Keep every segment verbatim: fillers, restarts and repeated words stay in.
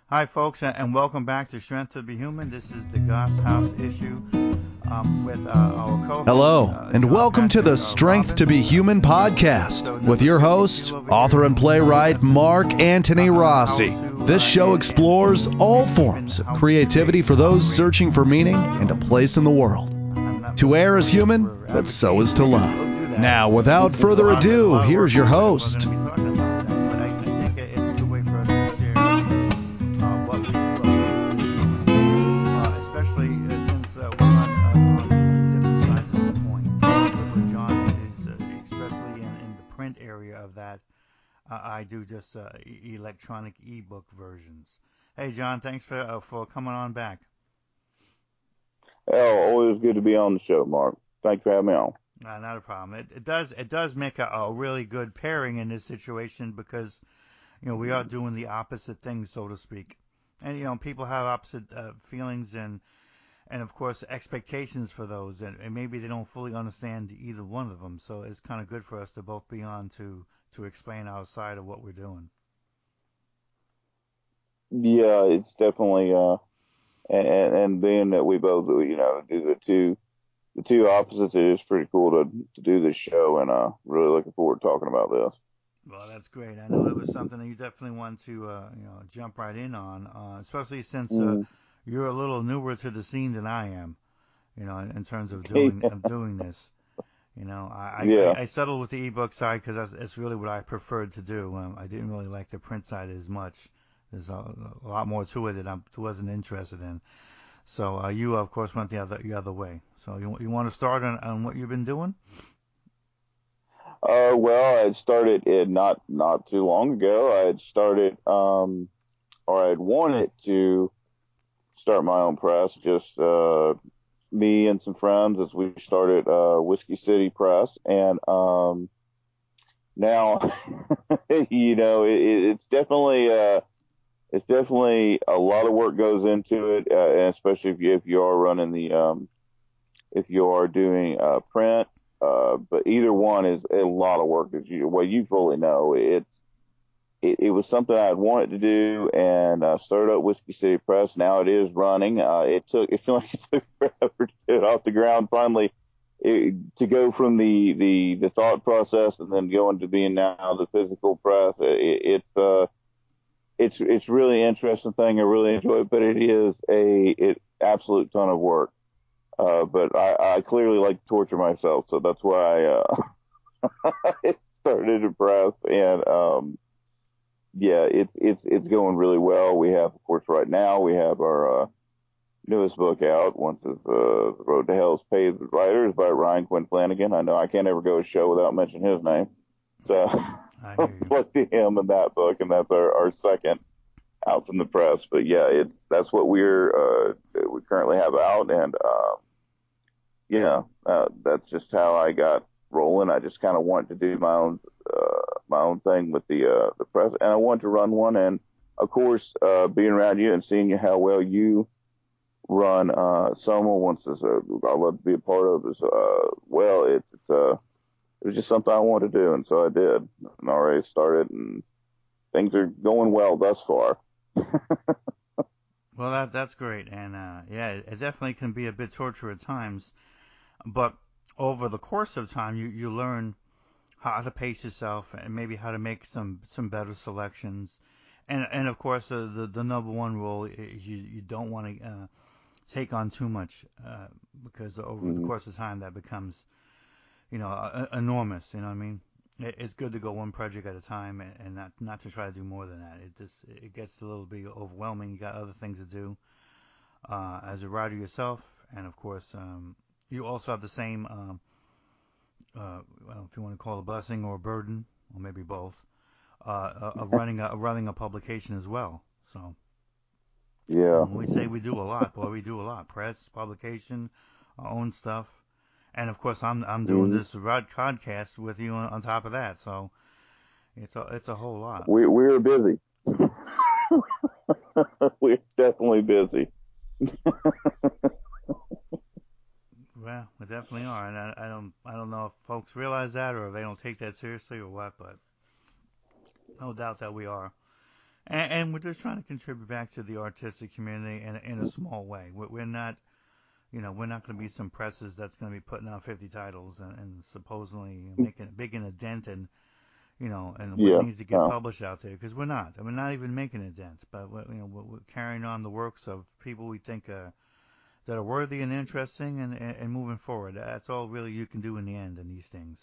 Hi, folks, and welcome back to Strength to Be Human. This is the Goss House issue um, with uh, our co-host. Hello, uh, and John welcome to Patrick, the uh, Strength Robin. to Be Human podcast with your host, author and playwright Mark Anthony Rossi. This show explores all forms of creativity for those searching for meaning and a place in the world. To err is human, but so is to love. Now, without further ado, here's your host. Especially uh, since uh, we're on, uh, on different sides of the coin. With, with John is uh, especially in, in the print area of that. Uh, I do just uh, e- electronic ebook versions. Hey, John, thanks for uh, for coming on back. Oh, always good to be on the show, Mark. Thanks for having me on. Uh, not a problem. It, it does it does make a, a really good pairing in this situation because you know we are doing the opposite things, so to speak, and you know people have opposite uh, feelings and and of course expectations for those, and, and maybe they don't fully understand either one of them. So it's kind of good for us to both be on to to explain our side of what we're doing. Yeah, it's definitely uh, and and being that we both you know do the two the two opposites, it is pretty cool to to do this show, and uh, really looking forward to talking about this. Well, that's great. I know it was something that you definitely want to uh, you know jump right in on, uh, especially since uh, Mm. you're a little newer to the scene than I am. You know, in, in terms of doing of doing this. You know, I, Yeah, I, I settled with the ebook side because that's, that's really what I preferred to do. Um, I didn't really like the print side as much. There's a, a lot more to it that I wasn't interested in. So uh, you, of course, went the other the other way. So you you want to start on, on what you've been doing? uh, well, I had started it not not too long ago. I had started, um, or I had wanted to start my own press. Just uh, me and some friends as we started uh, Whiskey City Press, and um, now, you know, it, it's definitely uh, it's definitely a lot of work goes into it, uh, and especially if you if you are running the um, if you are doing uh, print. Uh, but either one is a lot of work. As you well, you fully know, it's it, it was something I had wanted to do, and uh, started up Whiskey City Press. Now it is running. Uh, it took it seemed like it took forever to get it off the ground. Finally, it, to go from the, the the thought process and then going to being now the physical press. It, it's uh it's it's really interesting thing. I really enjoy it, but it is a it absolute ton of work. Uh, but I, I clearly like to torture myself, so that's why I uh, I started a press, and um yeah, it's it's it's going really well. We have, of course, right now we have our uh, newest book out. Once is uh, The Road to Hell's Paved with Writers by Ryan Quinn Flanagan. I know I can't ever go a show without mentioning his name, so I hear you. plug to him in that book, and that's our, our second out from the press. But yeah, it's that's what we're uh, we currently have out, and uh, yeah, uh, that's just how I got rolling. I just kind of wanted to do my own uh, my own thing with the uh, the press, and I wanted to run one. And of course, uh, being around you and seeing you how well you run uh, Soma, once is a I love to be a part of as uh, well. It's it's uh, it was just something I wanted to do, and so I did, and already started, and things are going well thus far. Well, that that's great, and uh, yeah, it, it definitely can be a bit torture at times, but over the course of time, you you learn how to pace yourself and maybe how to make some some better selections. And and of course, uh, the the number one rule is you you don't want to uh, take on too much uh, because over the Hmm. course of time that becomes you know uh, enormous. You know what I mean? It, it's good to go one project at a time and, and not not to try to do more than that. It just it gets a little bit overwhelming. You got other things to do uh, as a writer yourself, and of course um, you also have the same. Um, uh, I don't know if you want to call it a blessing or a burden, or maybe both, uh, of running a of running a publication as well. So Yeah. when we say we do a lot, boy, we do a lot: press, publication, our own stuff, and of course, I'm I'm doing Hmm. this Rod podcast with you on, on top of that. So it's a it's a whole lot. We we're busy. We're definitely busy. Well, we definitely are, and I, I don't I don't know if folks realize that or if they don't take that seriously or what, but no doubt that we are. And, and we're just trying to contribute back to the artistic community in, in a small way. We're, we're not, you know, we're not going to be some presses that's going to be putting out fifty titles and, and supposedly making making a dent in, you know, and what Yeah, needs to get no, published out there. Because we're not. I mean, not even making a dent, but we're, you know, we're, we're carrying on the works of people we think uh, that are worthy and interesting, and, and, and moving forward. That's all really you can do in the end in these things.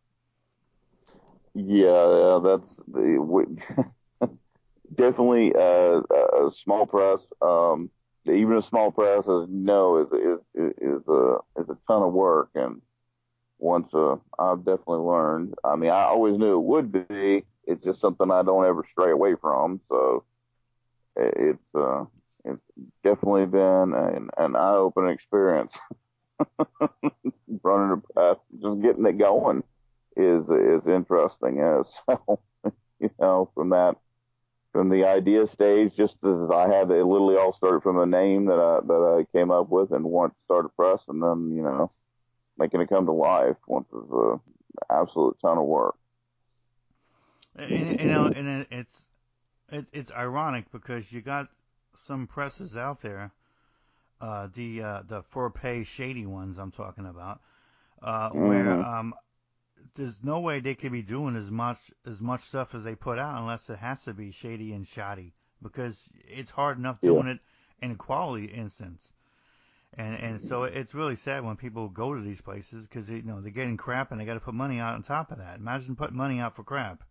yeah, yeah, that's the we, definitely uh, a a small press. Um, even a small press, as you know, is is is a is a ton of work. And once uh, I've definitely learned. I mean, I always knew it would be. It's just something I don't ever stray away from. So it, it's uh, it's definitely been an, an eye-opening experience. Running a press, just getting it going is is interesting. As so, you know, from that from the idea stage, just as I had, it literally all started from a name that I that I came up with and wanted to start a press, and then you know making it come to life once is a absolute ton of work. And, you know, and it, it's it, it's ironic because you got some presses out there, uh, the uh, the for pay shady ones I'm talking about, uh, where Hmm. um, there's no way they could be doing as much as much stuff as they put out unless it has to be shady and shoddy because it's hard enough Yeah. doing it in a quality instance. And and so it's really sad when people go to these places because you know they're getting crap and they got to put money out on top of that. Imagine putting money out for crap.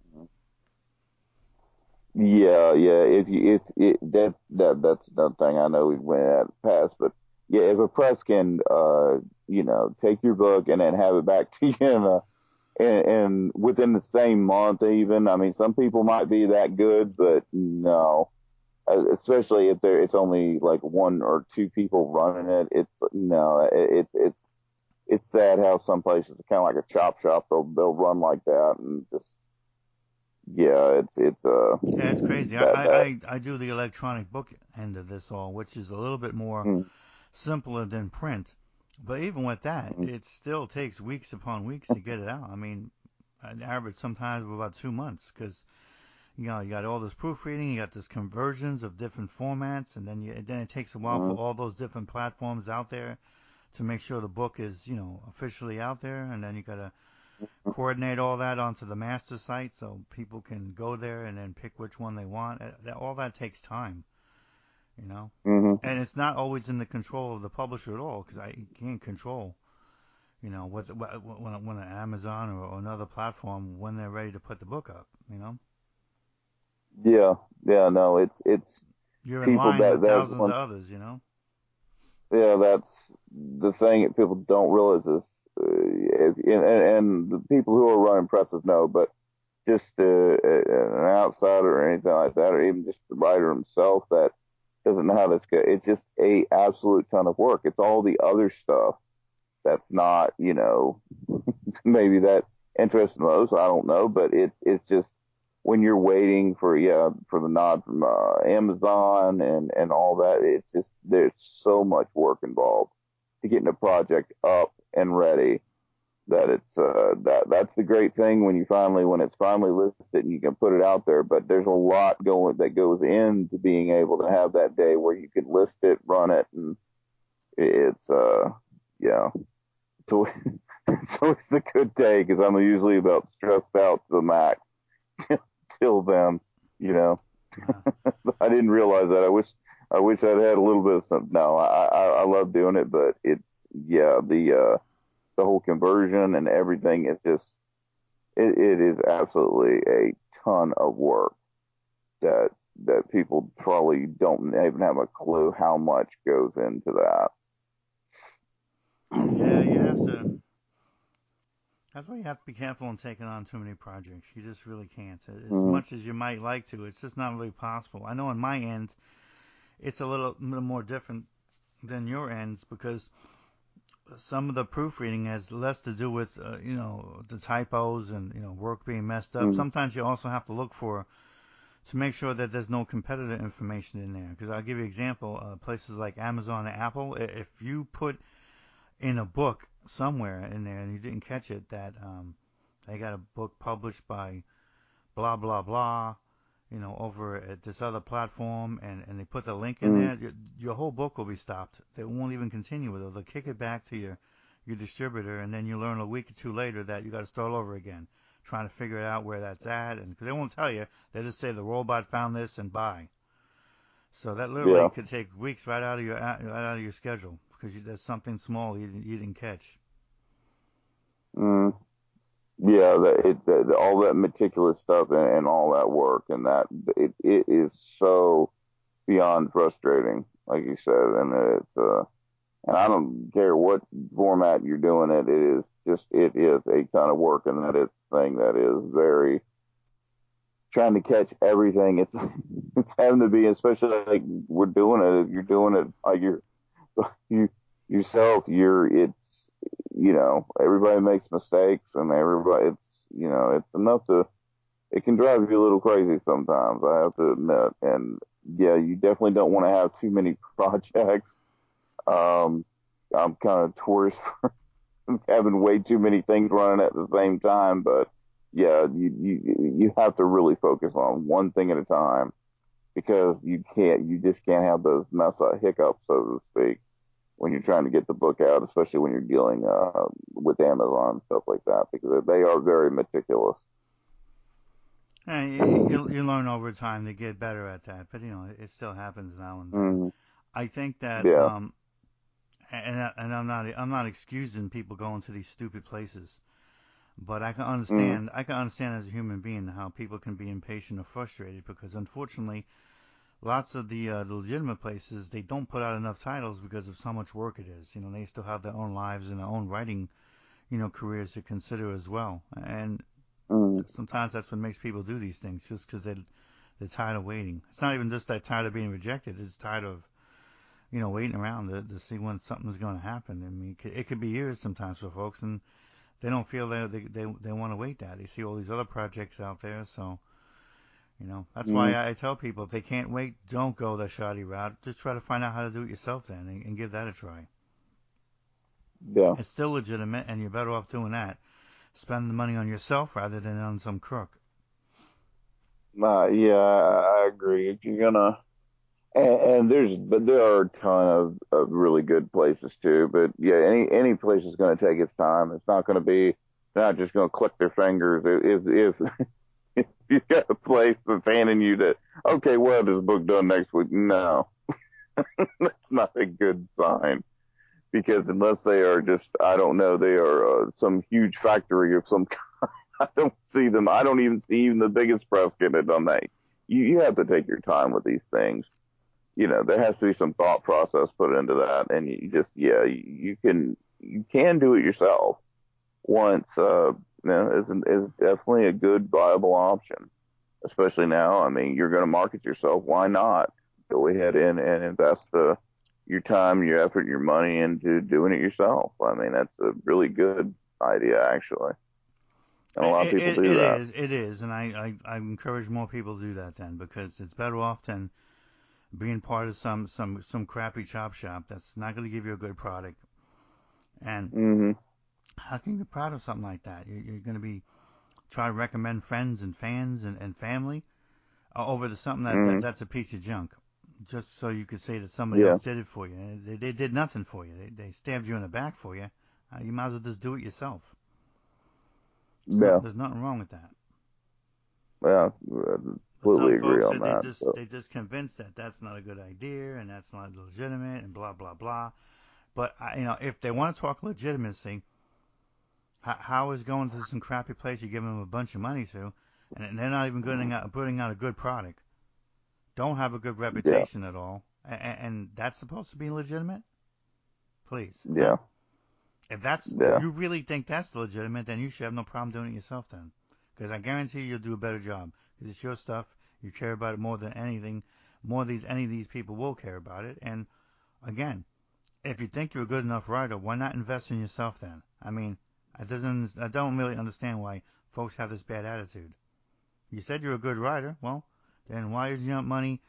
Yeah, yeah. If you if it, that that that's another thing I know we went at past, but yeah, if a press can uh you know take your book and then have it back to you in a and, and within the same month even. I mean, some people might be that good, but no, uh, especially if there it's only like one or two people running it. It's no, it, it's it's it's sad how some places are kind of like a chop shop. They'll they'll run like that and just yeah, it's it's uh Yeah, it's crazy. I, that I, that I I do the electronic book end of this all, which is a little bit more mm, simpler than print. But even with that, mm, it still takes weeks upon weeks to get it out. I mean, an average sometimes of about two months because you know you got all this proofreading, you got this conversions of different formats, and then you then it takes a while for mm, all those different platforms out there to make sure the book is you know officially out there, and then you got to coordinate all that onto the master site so people can go there and then pick which one they want. Uh, All that takes time, you know. mm, And it's not always in the control of the publisher at all because I can't control, you know, what when when an Amazon or, or another platform when they're ready to put the book up, you know. yeah, yeah. No, it's it's You're in people line that with that thousands of one. others, you know. Yeah, that's the thing that people don't realize is, uh, if, and, and the people who are running presses know, but just uh, an outsider or anything like that, or even just the writer himself that doesn't know how this goes, it's just a absolute ton of work. It's all the other stuff that's not, you know, maybe that interesting those. I don't know, but it's it's just when you're waiting for yeah for the nod from uh, Amazon and and all that. It's just there's so much work involved to getting a project up and ready that it's uh that that's the great thing when you finally when it's finally listed and you can put it out there. But there's a lot going that goes into being able to have that day where you can list it, run it, and it's uh yeah. So it's always a good day because I'm usually about stressed out to the max till then, you know. Yeah. I didn't realize that. I wish I wish I'd had a little bit of something. No, I I, I love doing it, but it's yeah the uh the whole conversion and everything. It's just it, it is absolutely a ton of work that that people probably don't even have a clue how much goes into that. Yeah, you have to. That's why you have to be careful in taking on too many projects. You just really can't. As Mm-hmm. much as you might like to, it's just not really possible. I know on my end, it's a little, little more different than your ends because some of the proofreading has less to do with, uh, you know, the typos and, you know, work being messed up. Mm-hmm. Sometimes you also have to look for, to make sure that there's no competitor information in there. Because I'll give you an example, uh, places like Amazon and Apple, if you put in a book somewhere in there and you didn't catch it that um, they got a book published by blah blah blah you know, over at this other platform, and, and they put the link in Mm. there, your, your whole book will be stopped. They won't even continue with it. They'll kick it back to your, your distributor, and then you learn a week or two later that you got to start over again, trying to figure out where that's at. And because they won't tell you, they just say the robot found this and buy. So that literally Yeah. could take weeks right out of your right out of your schedule because you, there's something small you didn't, you didn't catch. Mm. Yeah, that it that, all that meticulous stuff and, and all that work and that it it is so beyond frustrating, like you said, and it's uh and I don't care what format you're doing it, it is just it is a ton of work, and that is a thing that is very trying to catch everything. It's it's having to be, especially like we're doing it. You're doing it like you're you yourself. You're it's you know everybody makes mistakes, and everybody it's you know it's enough to it can drive you a little crazy sometimes. I have to admit, and yeah, you definitely don't want to have too many projects. Um, I'm kind of tourist having way too many things running at the same time. But yeah, you you you have to really focus on one thing at a time because you can't you just can't have those mess up hiccups, so to speak, when you're trying to get the book out, especially when you're dealing uh, with Amazon and stuff like that, because they are very meticulous. And you, you, you learn over time to get better at that, but you know it still happens now and then. Mm, I think that, yeah. um, and and I'm not I'm not excusing people going to these stupid places, but I can Mm, understand I can understand as a human being how people can be impatient or frustrated because unfortunately lots of the, uh, the legitimate places they don't put out enough titles because of so much work it is. You know they still have their own lives and their own writing you know careers to consider as well, and mm, sometimes that's what makes people do these things just because they they're tired of waiting. It's not even just that tired of being rejected. It's tired of you know waiting around to, to see when something's going to happen. I mean, it could, it could be years sometimes for folks, and they don't feel they they they, they want to wait that. They see all these other projects out there, so you know that's why mm, I, I tell people if they can't wait, don't go the shoddy route. Just try to find out how to do it yourself then, and, and give that a try. yeah. It's still legitimate, and you're better off doing that. Spend the money on yourself rather than on some crook. Uh, yeah, I, I agree. If you're gonna, and, and there's, but there are a ton of, of really good places too. But yeah, any any place is going to take its time. It's not going to be, they're not just going to click their fingers. If if if you got a place that's handing you that, okay, well, this book done next week. No, that's not a good sign because unless they are just, I don't know, they are uh, some huge factory of some I don't see them. I don't even see even the biggest press get it on that. You you have to take your time with these things. You know, there has to be some thought process put into that, and you just yeah, you, you can you can do it yourself once. Uh, you know, is is definitely a good viable option, especially now. I mean, you're going to market yourself. Why not go ahead and and invest uh, your time, your effort, your money into doing it yourself? I mean, that's a really good idea actually, and a lot of It, people it, do it that. is, it is, and I, I, I encourage more people to do that then because it's better off than being part of some, some, some crappy chop shop that's not going to give you a good product. And Hmm. how can you be proud of something like that? You're, you're going to be trying to recommend friends and fans and, and family uh, over to something that, that Hmm. that's a piece of junk, just so you could say that somebody Yeah. else did it for you. They, they did nothing for you. They, they stabbed you in the back for you. Uh, you might as well just do it yourself. There's, not, Yeah. there's nothing wrong with that. Yeah. I But some completely agree folks on that they that. just So, they just convinced that that's not a good idea and that's not legitimate and blah blah blah. But I, you know, if they want to talk legitimacy, how, how is going to some crappy place you give them a bunch of money to, and they're not even putting out putting out a good product, don't have a good yeah. reputation at all, and, and that's supposed to be legitimate? Please, huh? Yeah. If that's if Yeah. you really think that's legitimate, then you should have no problem doing it yourself then, because I guarantee you'll do a better job because it's your stuff. You care about it more than anything, more these any of these people will care about it. And again, if you think you're a good enough writer, why not invest in yourself then? I mean, I doesn't I don't really understand why folks have this bad attitude. You said you're a good writer, well, then why is your money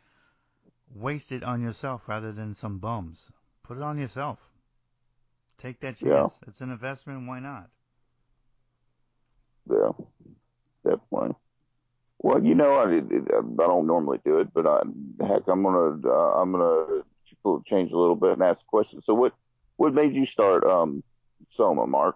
wasted on yourself rather than some bums? Put it on yourself. Take that Yeah. chance. It's an investment. Why not? Yeah. Definitely. Well, you know, I, I don't normally do it, but I, heck, I'm gonna uh, I'm gonna change a little bit and ask a question. So, what what made you start um Soma, Mark?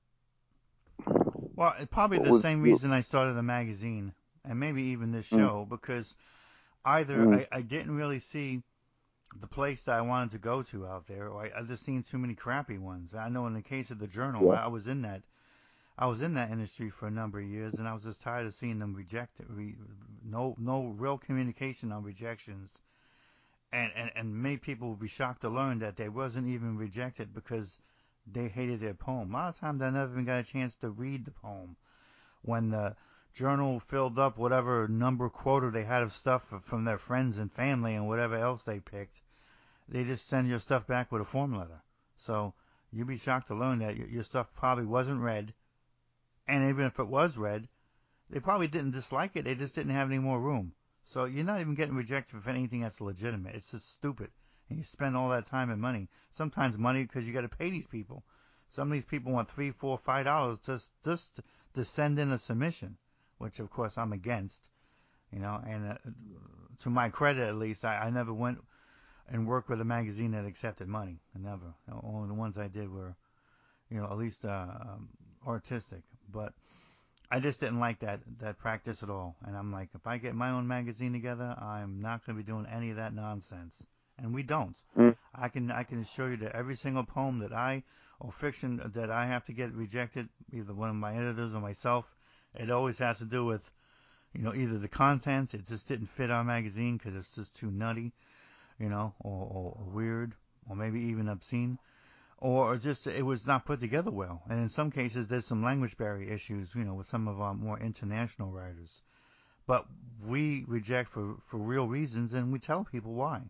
Well, probably What the was same you? reason I started the magazine and maybe even this Mm, show, because either mm, I, I didn't really see the place that I wanted to go to out there, or I, I just seen too many crappy ones. I know in the case of the Journal, yeah, I, I was in that I was in that industry for a number of years, and I was just tired of seeing them reject it. Re, no no real communication on rejections, and, and and many people would be shocked to learn that they wasn't even rejected because they hated their poem. A lot of times I never even got a chance to read the poem. When the journal filled up whatever number quota they had of stuff from their friends and family and whatever else they picked, they just send your stuff back with a form letter. So you'd be shocked to learn that your stuff probably wasn't read, and even if it was read, they probably didn't dislike it. They just didn't have any more room. So you're not even getting rejected for anything that's legitimate. It's just stupid. And you spend all that time and money. Sometimes money because you got to pay these people. Some of these people want three, four, five dollars just just to send in a submission, which of course I'm against. You know, and uh, to my credit at least, I, I never went and worked with a magazine that accepted money. I never. Only the ones I did were, you know, at least uh, um, artistic. But I just didn't like that that practice at all. And I'm like, if I get my own magazine together, I'm not going to be doing any of that nonsense. And we don't. mm, I can I can assure you that every single poem that I or fiction that I have to get rejected, either one of my editors or myself, it always has to do with, you know, either the content, it just didn't fit our magazine because it's just too nutty, you know, or, or, or weird, or maybe even obscene, or just it was not put together well. And in some cases, there's some language barrier issues, you know, with some of our more international writers. But we reject for, for real reasons, and we tell people why.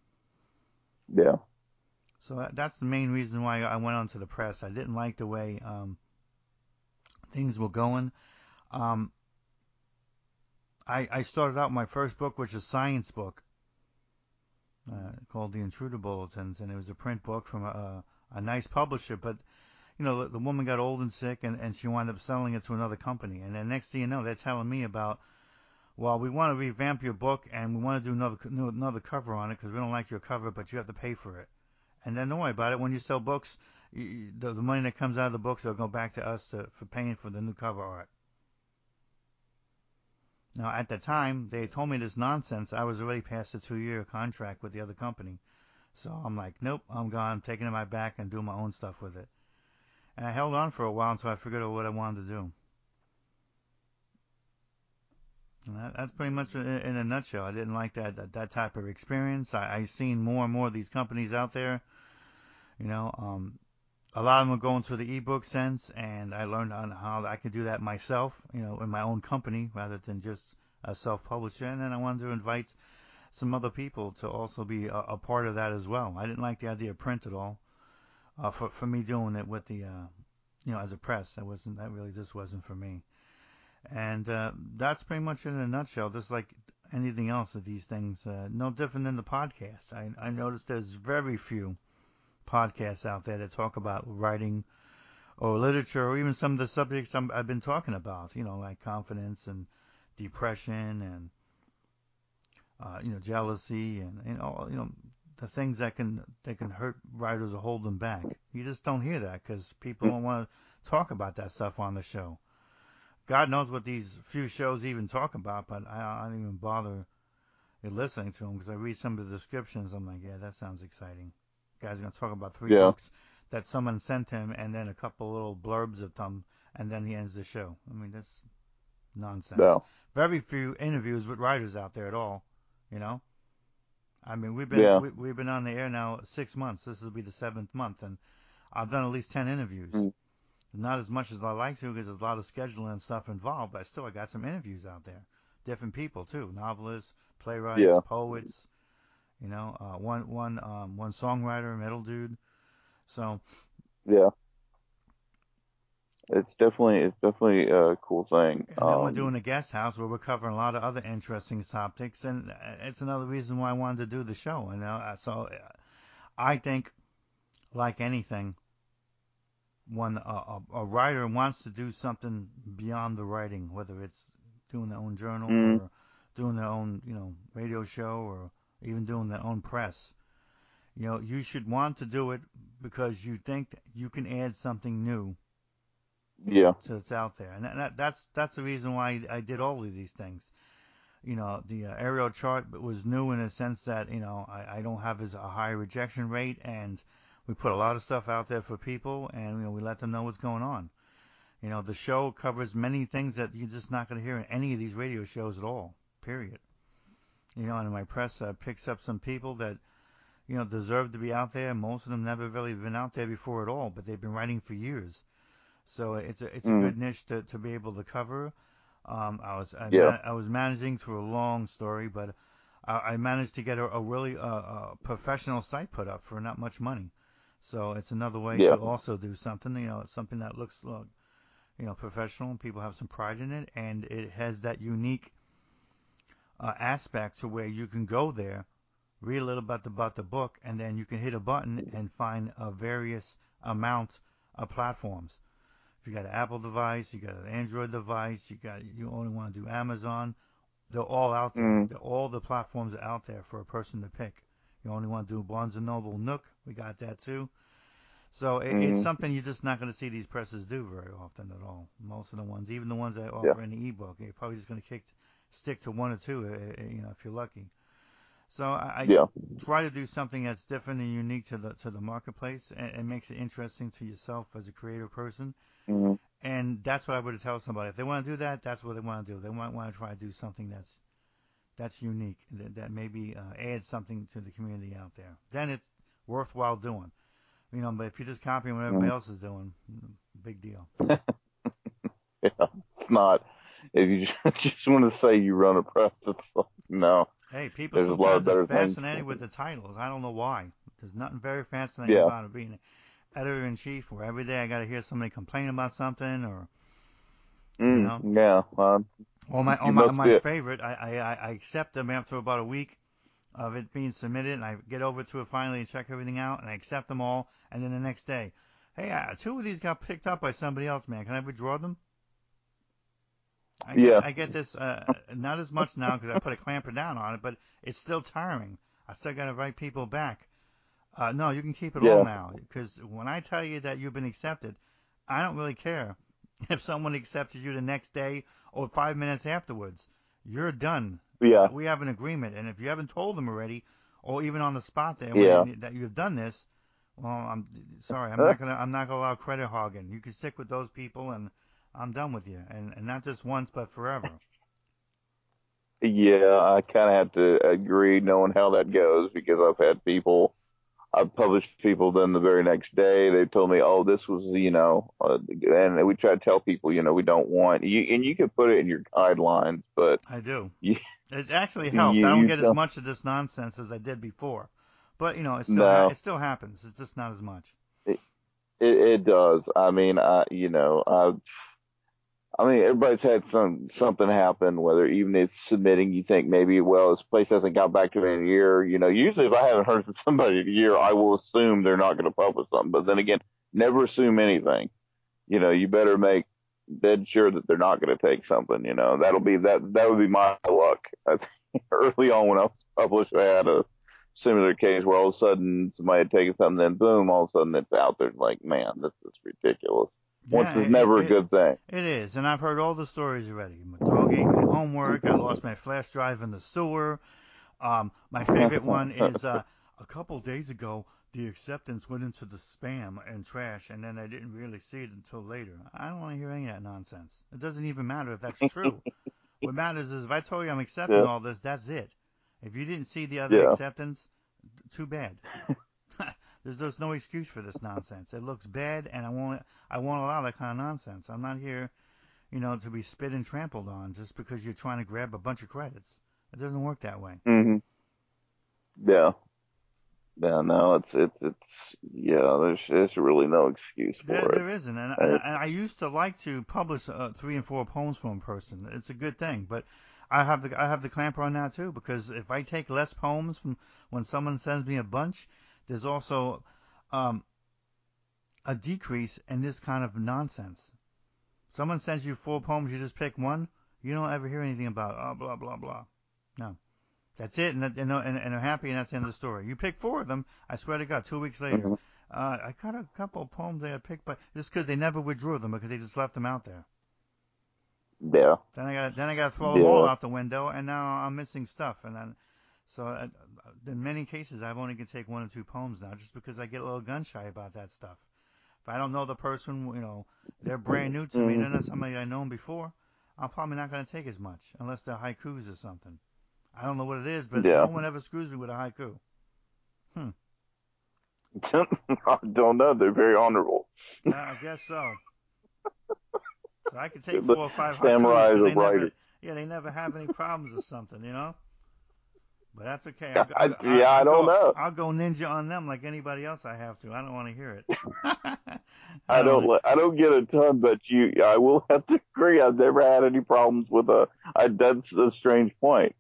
yeah, So that, that's the main reason why I went onto the press. I didn't like the way um, things were going. Um, I, I started out my first book, which is a science book uh, called The Intruder Bulletins, and it was a print book from a, a nice publisher. But you know, the, the woman got old and sick, and, and she wound up selling it to another company. And then next thing you know, they're telling me about, well, we want to revamp your book, and we want to do another another cover on it because we don't like your cover, but you have to pay for it. And then don't worry about it. When you sell books, you, the, the money that comes out of the books will go back to us to, for paying for the new cover art. Now, at the time they told me this nonsense, I was already past the two-year contract with the other company. So I'm like, nope, I'm gone. I'm taking it my back and doing my own stuff with it. And I held on for a while until I figured out what I wanted to do. And that, that's pretty much in, in a nutshell. I didn't like that that, that type of experience. I, I seen more and more of these companies out there. You know, um, a lot of them are going to the ebook sense, and I learned on how I could do that myself. You know, in my own company rather than just a self-publisher. And then I wanted to invite some other people to also be a, a part of that as well. I didn't like the idea of print at all. Uh, for for me doing it with the uh, you know, as a press, that wasn't that really just wasn't for me. And uh, that's pretty much it in a nutshell. Just like anything else of these things, uh, no different than the podcast. I, I noticed there's very few podcasts out there that talk about writing or literature or even some of the subjects I'm, I've been talking about. You know, like confidence and depression and uh, you know, jealousy and, and all, you know, the things that can that can hurt writers or hold them back. You just don't hear that because people mm, don't want to talk about that stuff on the show. God knows what these few shows even talk about, but I, I don't even bother listening to them because I read some of the descriptions. I'm like, yeah, that sounds exciting. Guy's gonna talk about three yeah, books that someone sent him, and then a couple little blurbs of them, and then he ends the show. I mean, that's nonsense. no, Very few interviews with writers out there at all. You know, I mean, we've been yeah, we, we've been on the air now six months. This will be the seventh month, and I've done at least ten interviews. mm, Not as much as I like to because there's a lot of scheduling and stuff involved, but still I got some interviews out there. Different people too, novelists, playwrights, yeah, poets, you know, uh, one one um, one songwriter, metal dude. So, yeah. It's definitely it's definitely a cool thing. and then we're Um, doing a guest house where we're covering a lot of other interesting topics, and uh, it's another reason why I wanted to do the show. And uh, so uh, I think, like anything, when a, a, a writer wants to do something beyond the writing, whether it's doing their own journal Mm. or doing their own, you know, radio show or even doing their own press. You know, you should want to do it because you think that you can add something new Yeah. to that's out there, and that, that's that's the reason why I did all of these things. You know, the uh, aerial chart was new in a sense that you know I, I don't have as a high rejection rate, and we put a lot of stuff out there for people, and you know we let them know what's going on. You know, the show covers many things that you're just not going to hear in any of these radio shows at all. Period. You know, and my press uh, picks up some people that you know deserve to be out there. Most of them never really been out there before at all, but they've been writing for years. So it's a it's a Mm. good niche to, to be able to cover. Um, I was I, Yeah. man, I was managing through a long story, but I, I managed to get a, a really uh, a professional site put up for not much money. So it's another way Yeah. to also do something. You know, it's something that looks uh, you know professional and people have some pride in it, and it has that unique uh, aspect to where you can go there, read a little bit about the book, and then you can hit a button and find a various amount of platforms. If you got an Apple device, you got an Android device, you got you only want to do Amazon, they're all out there. Mm. They're, all the platforms are out there for a person to pick. You only want to do Barnes and Noble, Nook, we got that too. So it, it's Mm. something you're just not going to see these presses do very often at all. Most of the ones, even the ones that Yeah. offer any ebook, you're probably just going to kick, stick to one or two, uh, you know, if you're lucky. So I, I Yeah. try to do something that's different and unique to the to the marketplace, and it makes it interesting to yourself as a creative person. Mm. And that's what I would tell somebody. If they want to do that, that's what they want to do. They might want to try to do something that's that's unique, that, that maybe uh, adds something to the community out there. Then it's worthwhile doing. You know, but if you're just copying what everybody Mm. else is doing, big deal. Yeah. It's not. If you just, just want to say you run a press, it's like, no. Hey, people There's a lot of sometimes are better things. fascinated with the titles. I don't know why. There's nothing very fascinating Yeah. about it being editor in chief, where every day I got to hear somebody complain about something, or you Mm. know, Yeah. Uh, or my or you my must my be. favorite. I I, I accept them after about a week of it being submitted, and I get over to it finally and check everything out, and I accept them all, and then the next day, hey, uh, two of these got picked up by somebody else, man. Can I withdraw them? I get Yeah. I get this uh, not as much now because I put a clamper down on it, but it's still tiring. I still got to write people back. Uh, no, you can keep it all Yeah. now because when I tell you that you've been accepted, I don't really care if someone accepted you the next day or five minutes afterwards. You're done. Uh, Yeah. we have an agreement, and if you haven't told them already, or even on the spot there Yeah. when that you've done this, well, I'm sorry, I'm not gonna I'm not gonna allow credit hogging. You can stick with those people, and I'm done with you, and and not just once, but forever. Yeah. I kind of have to agree, knowing how that goes, because I've had people. I've published people. Then the very next day, they told me, "Oh, this was, you know," uh, and we try to tell people, you know, we don't want you, and you can put it in your guidelines, but I do. you, It actually helped. you, I don't you get as don't. much of this nonsense as I did before, but you know, it still ha- No, it still happens. It's just not as much. it, it, it does. I mean, I, you know, I I mean, everybody's had some something happen, whether even it's submitting, you think maybe, well, this place hasn't got back to me in a year. You know, usually if I haven't heard from somebody in a year, I will assume they're not going to publish something. But then again, never assume anything. You know, you better make dead sure that they're not going to take something. You know, that'll be that that would be my luck. I think early on when I was published, I had a similar case where all of a sudden somebody had taken something, then boom, all of a sudden it's out there. Like, man, this is ridiculous. Once Yeah, is it, never a it good thing. it is, and I've heard all the stories already. My dog ate my homework. I lost my flash drive in the sewer. Um, my favorite one is uh, a couple days ago. The acceptance went into the spam and trash, and then I didn't really see it until later. I don't want to hear any of that nonsense. It doesn't even matter if that's true. What matters is if I told you I'm accepting Yeah. all this, that's it. If you didn't see the other Yeah. acceptance, too bad. there's there's no excuse for this nonsense. It looks bad, and I won't I won't allow that kind of nonsense. I'm not here, you know, to be spit and trampled on just because you're trying to grab a bunch of credits. It doesn't work that way. hmm Yeah. Yeah. No, it's it's it's yeah. There's there's really no excuse There for it. there isn't, and, and, It's, and I used to like to publish uh, three and four poems from a person. It's a good thing, but I have the I have the clamper on now too because if I take less poems from when someone sends me a bunch, there's also um, a decrease in this kind of nonsense. Someone sends you four poems, you just pick one. You don't ever hear anything about oh blah blah blah. No, that's it, and and, and and they're happy, and that's the end of the story. You pick four of them. I swear to God, two weeks later, hmm uh, I got a couple of poems they had picked, but just because they never withdrew them because they just left them out there. Yeah. Then I got then I got to throw them all Yeah. out the window, and now I'm missing stuff, and then so uh, in many cases I've only can take one or two poems now, just because I get a little gun shy about that stuff. If I don't know the person, you know, they're brand new to me, they're not hmm somebody I've known before, I'm probably not going to take as much unless they're haikus or something. I don't know what it is, but no Yeah. one ever screws me with a haiku. Hmm. I don't know. They're very honorable. Uh, I guess so. So I could take The four or five haikus samurais because of they never, writers. yeah, they never have any problems or something, you know. But that's okay. I'll, I, I'll, yeah, I I'll don't go. know. I'll go ninja on them like anybody else I have to. I don't want to hear it. I I don't don't. want li- I don't get a ton, but you. I will have to agree. I've never had any problems with a. I, that's a strange point.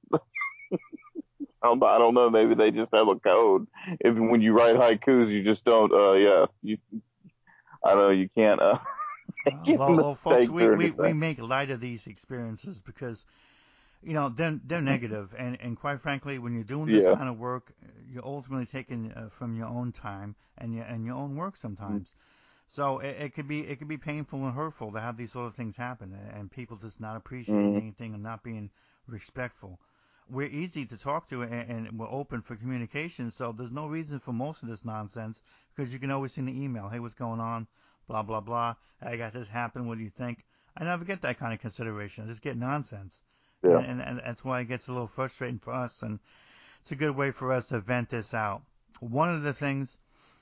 I don't, I don't know. Maybe they just have a code. If when you write haikus, you just don't. Uh, yeah. You. I don't know. You can't. Uh, to. make Uh, any well, well, folks, mistakes we, or we, we anything. make light of these experiences because you know they're they're negative, and and quite frankly, when you're doing this Yeah. kind of work, you're ultimately taking uh, from your own time and your and your own work sometimes. So it, it could be it could be painful and hurtful to have these sort of things happen, and people just not appreciating Mm-hmm. anything and not being respectful. We're easy to talk to, and, and we're open for communication. So there's no reason for most of this nonsense because you can always send an email. Hey, what's going on? Blah blah blah. Hey, I got this happen. What do you think? I never get that kind of consideration. I just get nonsense, Yeah. and, and and that's why it gets a little frustrating for us. And it's a good way for us to vent this out. One of the things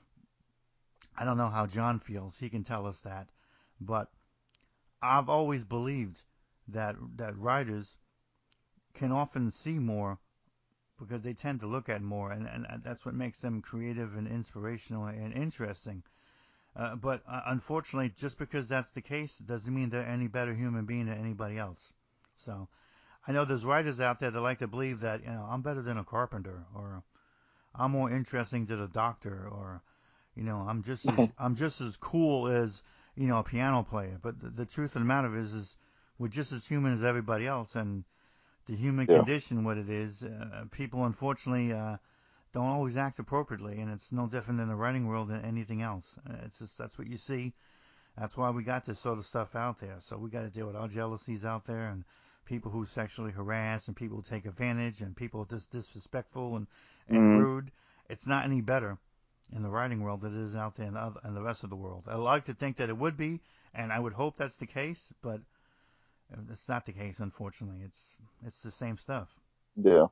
I don't know how John feels. He can tell us that, but I've always believed that that writers can often see more because they tend to look at more, and, and that's what makes them creative and inspirational and interesting. Uh, but uh, unfortunately, just because that's the case doesn't mean they're any better human being than anybody else. So I know there's writers out there that like to believe that you know I'm better than a carpenter, or I'm more interesting to the doctor, or you know I'm just as I'm just as cool as you know a piano player. But the, the truth of the matter is, is we're just as human as everybody else, and the human Yeah. condition, what it is, uh, people unfortunately uh, don't always act appropriately, and it's no different in the writing world than anything else. Uh, it's just that's what you see. That's why we got this sort of stuff out there. So we got to deal with our jealousies out there, and people who sexually harass, and people who take advantage, and people just disrespectful and and Mm-hmm. rude. It's not any better in the writing world than it is out there in the, other, in the rest of the world. I like to think that it would be, and I would hope that's the case, but it's not the case. Unfortunately, it's it's the same stuff. Yeah.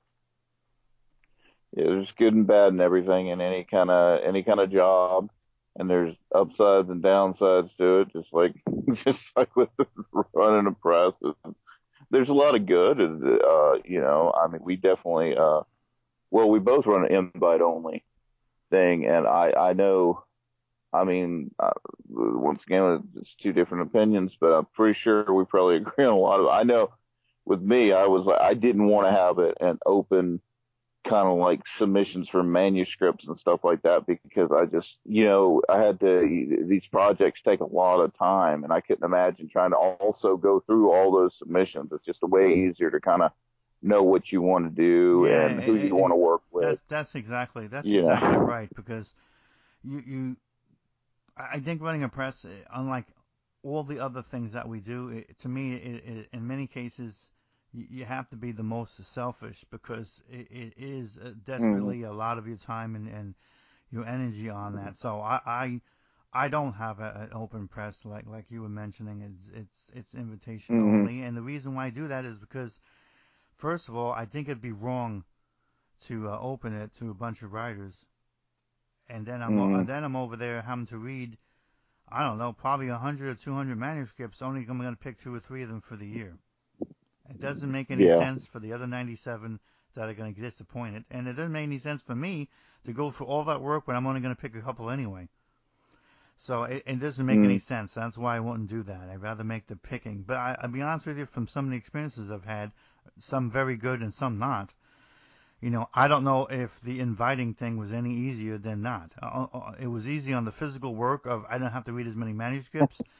Yeah. There's good and bad and everything in any kind of any kind of job, and there's upsides and downsides to it. Just like just like with running a press, there's a lot of good. Uh, you know, I mean, we definitely. Uh, well, we both run an invite only thing, and I I know. I mean, uh, once again, it's two different opinions, but I'm pretty sure we probably agree on a lot of it. I know with me, I was like, I didn't want to have it an open kind of like submissions for manuscripts and stuff like that because I just, you know, I had to, these projects take a lot of time and I couldn't imagine trying to also go through all those submissions. It's just a way easier to kind of know what you want to do Yeah, and who it, you want to it, work with, that's that's exactly that's you exactly know. right because you you I think running a press, eh, unlike all the other things that we do, it, to me, it, it, in many cases, you, you have to be the most selfish because it, it is uh, Mm-hmm. desperately a lot of your time and, and your energy on that. So I, I, I don't have a, an open press like like you were mentioning. It's it's it's invitation Mm-hmm. only, and the reason why I do that is because first of all, I think it'd be wrong to uh, open it to a bunch of writers, and then I'm o- Mm-hmm. and then I'm over there having to read I don't know, probably a hundred or two hundred manuscripts. Only I'm going to pick two or three of them for the year. It doesn't make any Yeah. sense for the other ninety-seven that are going to get disappointed, and it doesn't make any sense for me to go through all that work when I'm only going to pick a couple anyway. So it, it doesn't make any Mm-hmm. sense. That's why I wouldn't do that. I'd rather make the picking. But I, I'll be honest with you, from some of the experiences I've had, some very good and some not. You know, I don't know if the inviting thing was any easier than not. Uh, uh, it was easy on the physical work of I don't have to read as many manuscripts.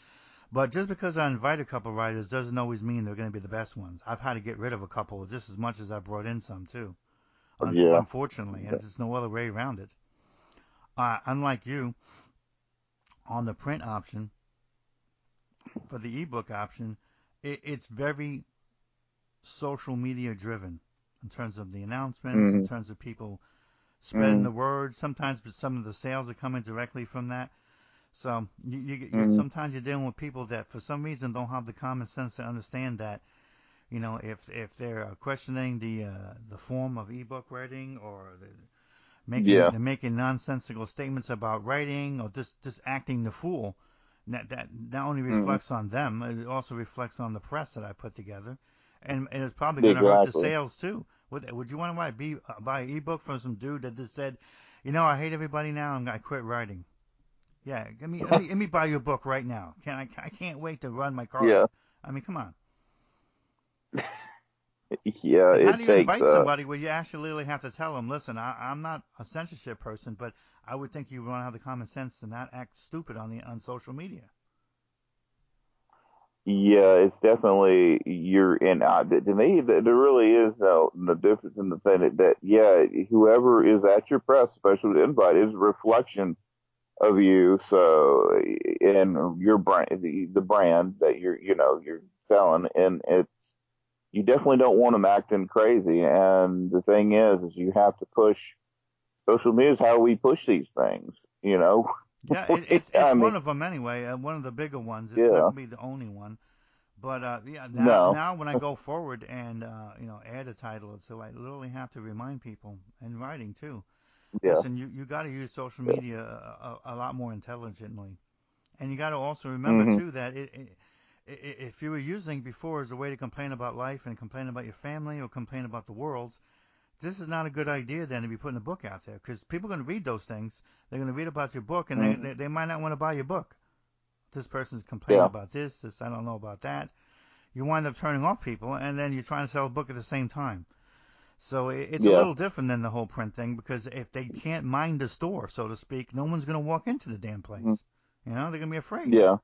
But just because I invite a couple writers doesn't always mean they're going to be the best ones. I've had to get rid of a couple just as much as I brought in some too. Un- Yeah. unfortunately, and there's no other way around it. Uh, unlike you, on the print option, for the ebook option, it, it's very social media driven in terms of the announcements, in Mm-hmm. terms of people spreading Mm-hmm. the word. Sometimes some of the sales are coming directly from that. So you, you, you're, Mm-hmm. sometimes you're dealing with people that for some reason don't have the common sense to understand that, you know, if if they're uh, questioning the uh, the form of ebook writing, or the, making Yeah. they're making nonsensical statements about writing, or just just acting the fool. That that not only Mm-hmm. reflects on them, it also reflects on the press that I put together, and, and it's probably going to hurt the Exactly. sales too. Would would you want to buy be, uh, buy an ebook from some dude that just said, you know, I hate everybody now, and I quit writing? Yeah, let me let me let me buy your book right now. Can I I can't wait to run my card. Yeah. I mean, come on. Yeah. And how It do you takes. invite Uh. somebody where you actually really have to tell them, listen, I, I'm not a censorship person, but I would think you want to have the common sense to not act stupid on the on social media. Yeah. It's definitely you're in. Uh, to me, th- there really is no no difference in the thing that, that yeah, whoever is at your press, especially the invite, is a reflection of you. So, and your brand, the, the brand that you're, you know, you're selling, and it's you definitely don't want them acting crazy. And the thing is, is you have to push. Social media is how we push these things. You know, Yeah, it, it's I it's mean, one of them anyway. Uh, one of the bigger ones. It's not yeah, gonna be the only one. But uh, yeah, now no, now when I go forward and uh, you know add a title or two, I literally have to remind people in writing too. yeah, Listen, you you got to use social media a, a, a lot more intelligently, and you got to also remember hmm too that it, it, if you were using before as a way to complain about life and complain about your family or complain about the world, this is not a good idea then to be putting a book out there, because people are going to read those things. They're going to read about your book, and they, hmm they they might not want to buy your book. This person's complaining yeah, about this. This I don't know about that. You wind up turning off people, and then you're trying to sell a book at the same time. So it's a yeah, little different than the whole print thing, because if they can't mind the store, so to speak, no one's going to walk into the damn hmm place. You know, they're going to be afraid. yeah,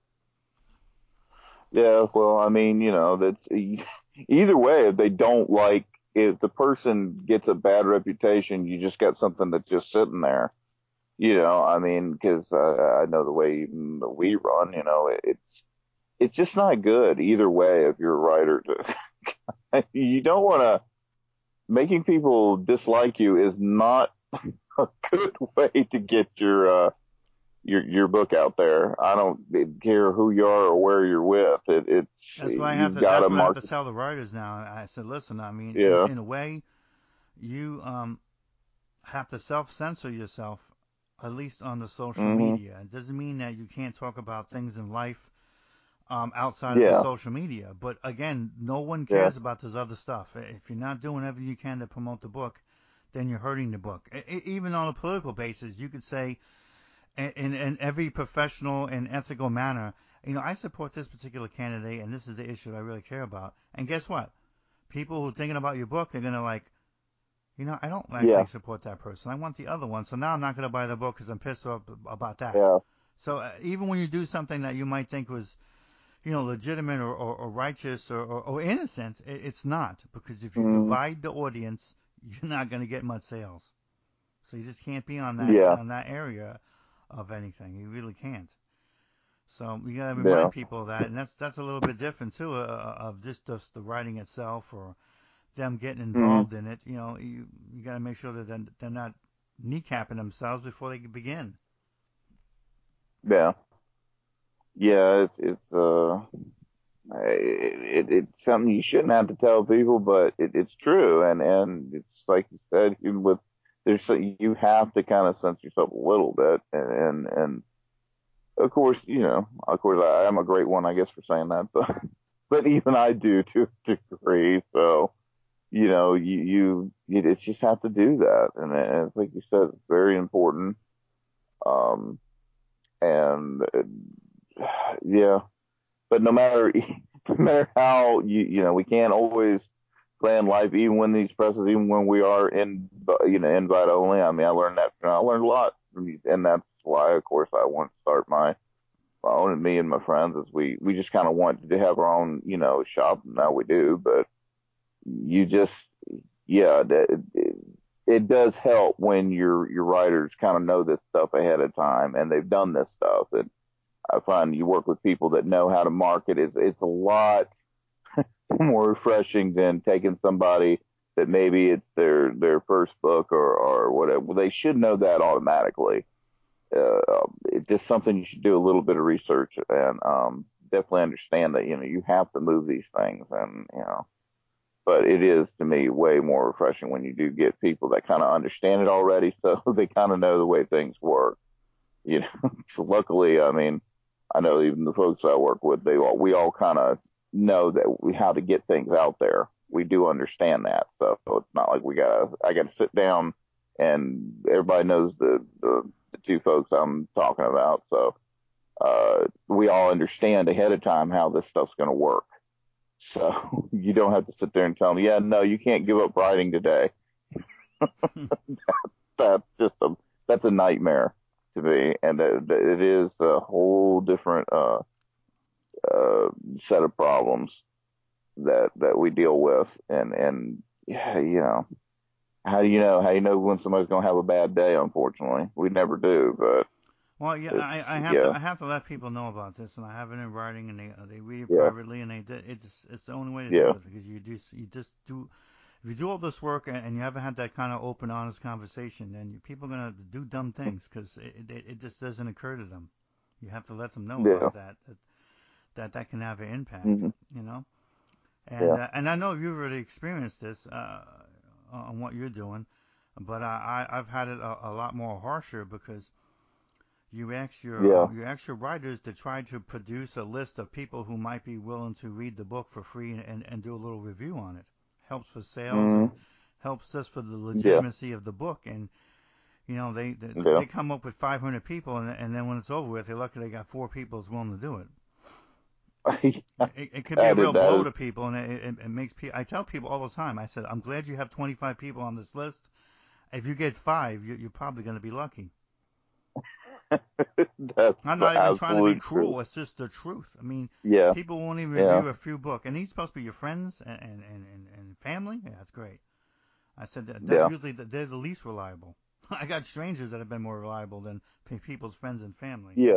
yeah. Well, I mean, you know, that's either way. If they don't like, if the person gets a bad reputation, you just got something that's just sitting there. You know, I mean, because uh, I know the way even that we run, you know, it, it's it's just not good either way if you're a writer. To, you don't want to making people dislike you is not a good way to get your uh, your your book out there. I don't care who you are or where you're with. It, it's That's what I have you've to. got That's to what I have to market. tell the writers now. I said, listen, I mean, in Yeah. in a way, you um have to self censor yourself, at least on the social Hmm. media. It doesn't mean that you can't talk about things in life um, outside of the Yeah. social media. But again, no one Yeah. cares about this other stuff. If you're not doing everything you can to promote the book, then you're hurting the book. I, even on a political basis, you could say, in, in every professional and ethical manner, you know, I support this particular candidate, and this is the issue I really care about. And guess what? People who are thinking about your book, they're gonna like, you know, I don't Yeah. actually support that person. I want the other one. So now I'm not gonna buy the book because I'm pissed off about that. Yeah. So uh, even when you do something that you might think was, you know, legitimate or, or, or righteous or, or, or innocent, it, it's not, because if you Hmm. divide the audience, you're not going to get much sales. So you just can't be on that Yeah. on that area of anything. You really can't. So you got to Yeah. remind people of that, and that's that's a little bit different too, uh, of just just the writing itself or them getting Hmm. involved in it. You know, you you got to make sure that they're, they're not kneecapping themselves before they begin. Yeah. Yeah. It's it's uh it, it, it's something you shouldn't have to tell people, but it, it's true. And, and it's like you said, even with, there's, so you have to kind of censor yourself a little bit. And, and, and of course, you know, of course I am a great one, I guess, for saying that, but, but even I do to a degree. So, you know, you, you, you it's just have to do that. And, and like you said, it's very important. Um, and uh, yeah, but no matter no matter how you you know we can't always plan life even when these presses even when we are in you know invite only. I mean I learned that I learned a lot from you, and that's why of course I want to start my phone, and me and my friends, is we we just kind of wanted to have our own, you know, shop. Now we do, but you just, yeah, that, it, it does help when your your writers kind of know this stuff ahead of time and they've done this stuff. And I find you work with people that know how to market. It's it's a lot more refreshing than taking somebody that maybe it's their their first book or or whatever. Well, they should know that automatically. Uh, it's just something you should do a little bit of research and um, definitely understand that you know you have to move these things, and you know. But it is to me way more refreshing when you do get people that kind of understand it already, so they kind of know the way things work. You know, so luckily, I mean, I know even the folks I work with, they all we all kind of know that we how to get things out there. We do understand that, so it's not like we gotta I gotta sit down and everybody knows the the, the two folks I'm talking about. So uh, we all understand ahead of time how this stuff's going to work. So you don't have to sit there and tell them, yeah, no, you can't give up writing today. That's just a that's a nightmare to me, and that, that it is a whole different uh, uh, set of problems that that we deal with, and and yeah, you know, how do you know how do you know when somebody's going to have a bad day? Unfortunately, we never do, but Well, yeah, it's I, I have to yeah, I have to let people know about this, and I have it in writing, and they uh, they read it yeah, privately, and they do, it's it's the only way to do yeah, it because you just you just do if you do all this work and, and you haven't had that kind of open, honest conversation, then you, people are gonna do dumb things because it, it it just doesn't occur to them. You have to let them know yeah, about that that that, that can have an impact, hmm you know. And yeah, uh, and I know you've already experienced this uh, on what you're doing, but I, I I've had it a, a lot more harsher because you ask your yeah, uh, you ask your writers to try to produce a list of people who might be willing to read the book for free and, and, and do a little review on it. Helps for sales hmm and helps us for the yeah, legitimacy of the book. And you know they they, yeah. they come up with five hundred people, and, and then when it's over with, they're lucky they got four people who's willing to do it. It, it could be a that is real that blow is to people, and it, it, it makes people. I tell people all the time. I said, I'm glad you have twenty-five people on this list. If you get five, you, you're probably going to be lucky. that's I'm the not even trying to be absolute truth. cruel. It's just the truth. I mean, Yeah, people won't even yeah, review a few books, and these supposed to be your friends and and, and, and family. Yeah, that's great. I said that, that yeah, usually they're the least reliable. I got strangers that have been more reliable than people's friends and family. You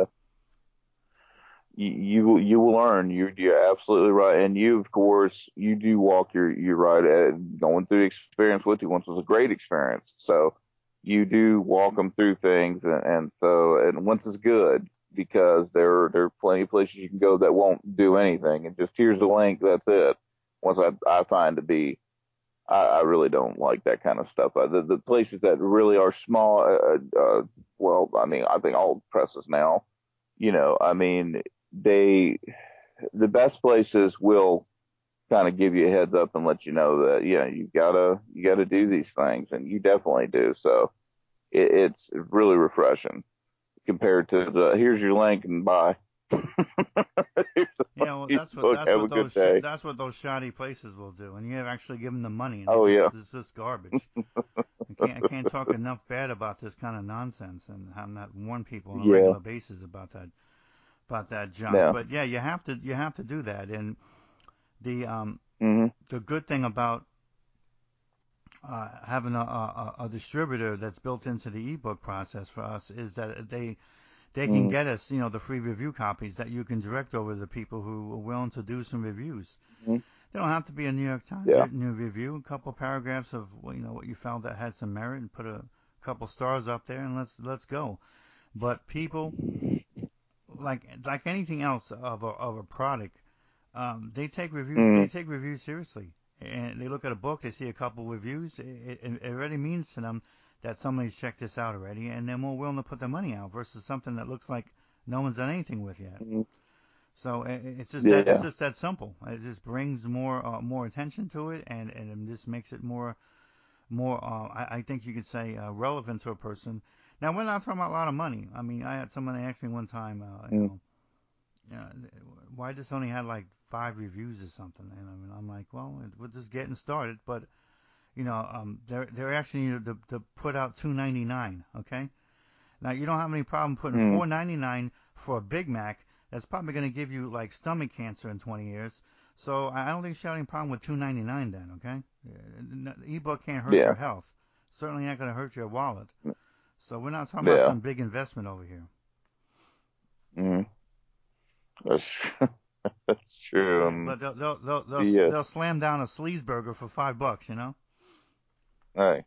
yeah. know. You you will you will learn. You you're absolutely right, and you of course you do walk your your right. At going through the experience with you once was a great experience. So you do walk them through things, and, and so and once is good because there there are plenty of places you can go that won't do anything, and just here's the link. That's it. Once I I find to be I, I really don't like that kind of stuff. Uh, the the places that really are small, uh, uh, well, I mean, I think all presses now, you know, I mean, they the best places will kind of give you a heads up and let you know that yeah, you gotta you gotta do these things, and you definitely do. So it, it's really refreshing compared to the here's your link and bye. Here's Yeah, well, the that's what book. that's Have a what good those sh- day. that's what those shoddy places will do, and you have actually given them money, and they Oh just yeah, this is garbage. I can't I can't talk enough bad about this kind of nonsense, and I'm not warn people on a yeah, regular basis about that about that junk. yeah, But yeah, you have to you have to do that. And the um hmm the good thing about uh, having a, a, a distributor that's built into the ebook process for us is that they they can hmm get us you know the free review copies that you can direct over to people who are willing to do some reviews. hmm They don't have to be a New York Times yeah, new review. A couple paragraphs of you know what you found that had some merit, and put a couple stars up there, and let's let's go. But people like like anything else of a of a product, um, they take reviews they hmm take reviews seriously, and they look at a book, they see a couple reviews, it, it, it already means to them that somebody's checked this out already, and they're more willing to put their money out versus something that looks like no one's done anything with yet. hmm So it, it's just that it's yeah. just that simple. It just brings more uh, more attention to it, and and it just makes it more more. Uh, I, I think you could say uh, relevant to a person. Now we're not talking about a lot of money. I mean, I had someone ask me one time, uh, you Mm, know, uh, why this only had like five reviews or something. And I mean, I'm like, well, it, we're just getting started, but you know, um, they're they're asking you to, to put out two ninety nine. Okay, now you don't have any problem putting mm, four ninety nine for a Big Mac, that's probably going to give you like stomach cancer in twenty years. So I don't think you should have any problem with two ninety-nine then, okay? Uh, The ebook can't hurt Yeah. your health. Certainly not going to hurt your wallet. So we're not talking about Yeah. some big investment over here. Mm-hmm. That's that's true. Yeah, Um, but they'll they'll they'll they'll, yeah. they'll slam down a sleazeburger for five bucks, you know? Hey.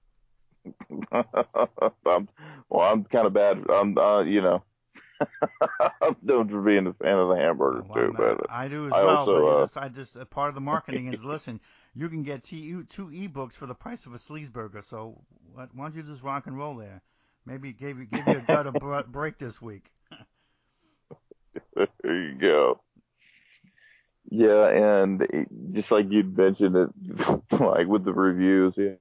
I'm, well, I'm kind of bad. I'm, uh, you know, I'm known for being a fan of the Uh, hamburgers well, too, but I do as I well, but it's also, just I just uh, part of the marketing is listen. You can get two two ebooks for the price of a sleazeburger. So why don't you just rock and roll there? Maybe give you give your gut a break this week. uh, there you go. Yeah, and it- just like you'd mentioned it, like with the reviews, yeah,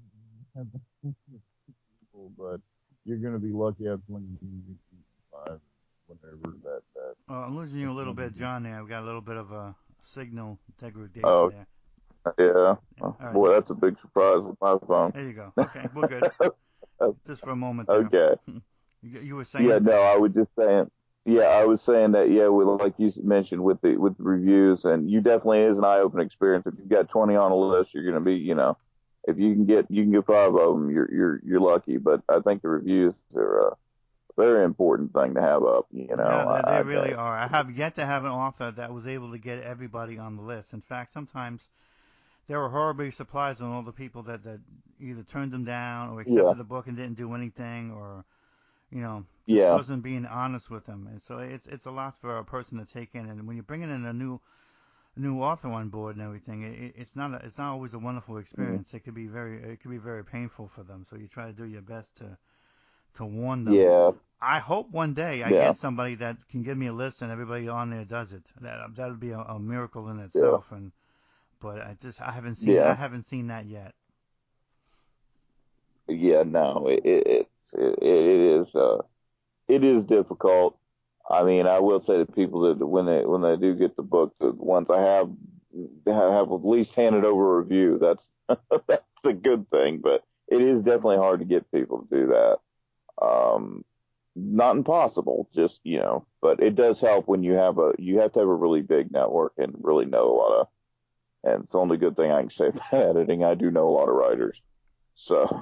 but you're gonna be lucky if when you five, whatever that that. Uh, I'm losing you a little bit, John. There, we got a little bit of a signal degradation Oh, there. yeah. Yeah. Oh, All right, boy, that's a big surprise with my phone. there you go. Okay, we're good. Just for a moment there. Okay. You, you were Yeah, saying? no, I was just saying. Yeah, I was saying that. Yeah, with, like you mentioned with the with the reviews, and you definitely is an eye opening experience. If you've got twenty on a list, you're going to be, you know, if you can get you can get five of them, you're you're you're lucky. But I think the reviews are a very important thing to have up. You Yeah, know, they, I, they I really think. are. I have yet to have an author that was able to get everybody on the list. In fact, sometimes they were horribly surprised on all the people that, that either turned them down or Yeah, accepted the book and didn't do anything, or you know just yeah, wasn't being honest with them. And so it's it's a lot for a person to take in. And when you're bringing in a new new author on board and everything, it, it's not a, it's not always a wonderful mm, experience. It could be very it could be very painful for them. So you try to do your best to to warn them. yeah, I hope one day I yeah, get somebody that can give me a list and everybody on there does it. That that would be a, a miracle in yeah, itself. And but I just I haven't seen I yeah, haven't seen that yet. yeah. No, it, it it's it, it is uh it is difficult. I mean, I will say to people that when they when they do get the book, the ones I have have, have at least handed over a review. That's that's a good thing, but it is definitely hard to get people to do that. Um, Not impossible, just you know, but it does help when you have a you have to have a really big network and really know a lot of. And it's the only good thing I can say about editing. I do know a lot of writers, so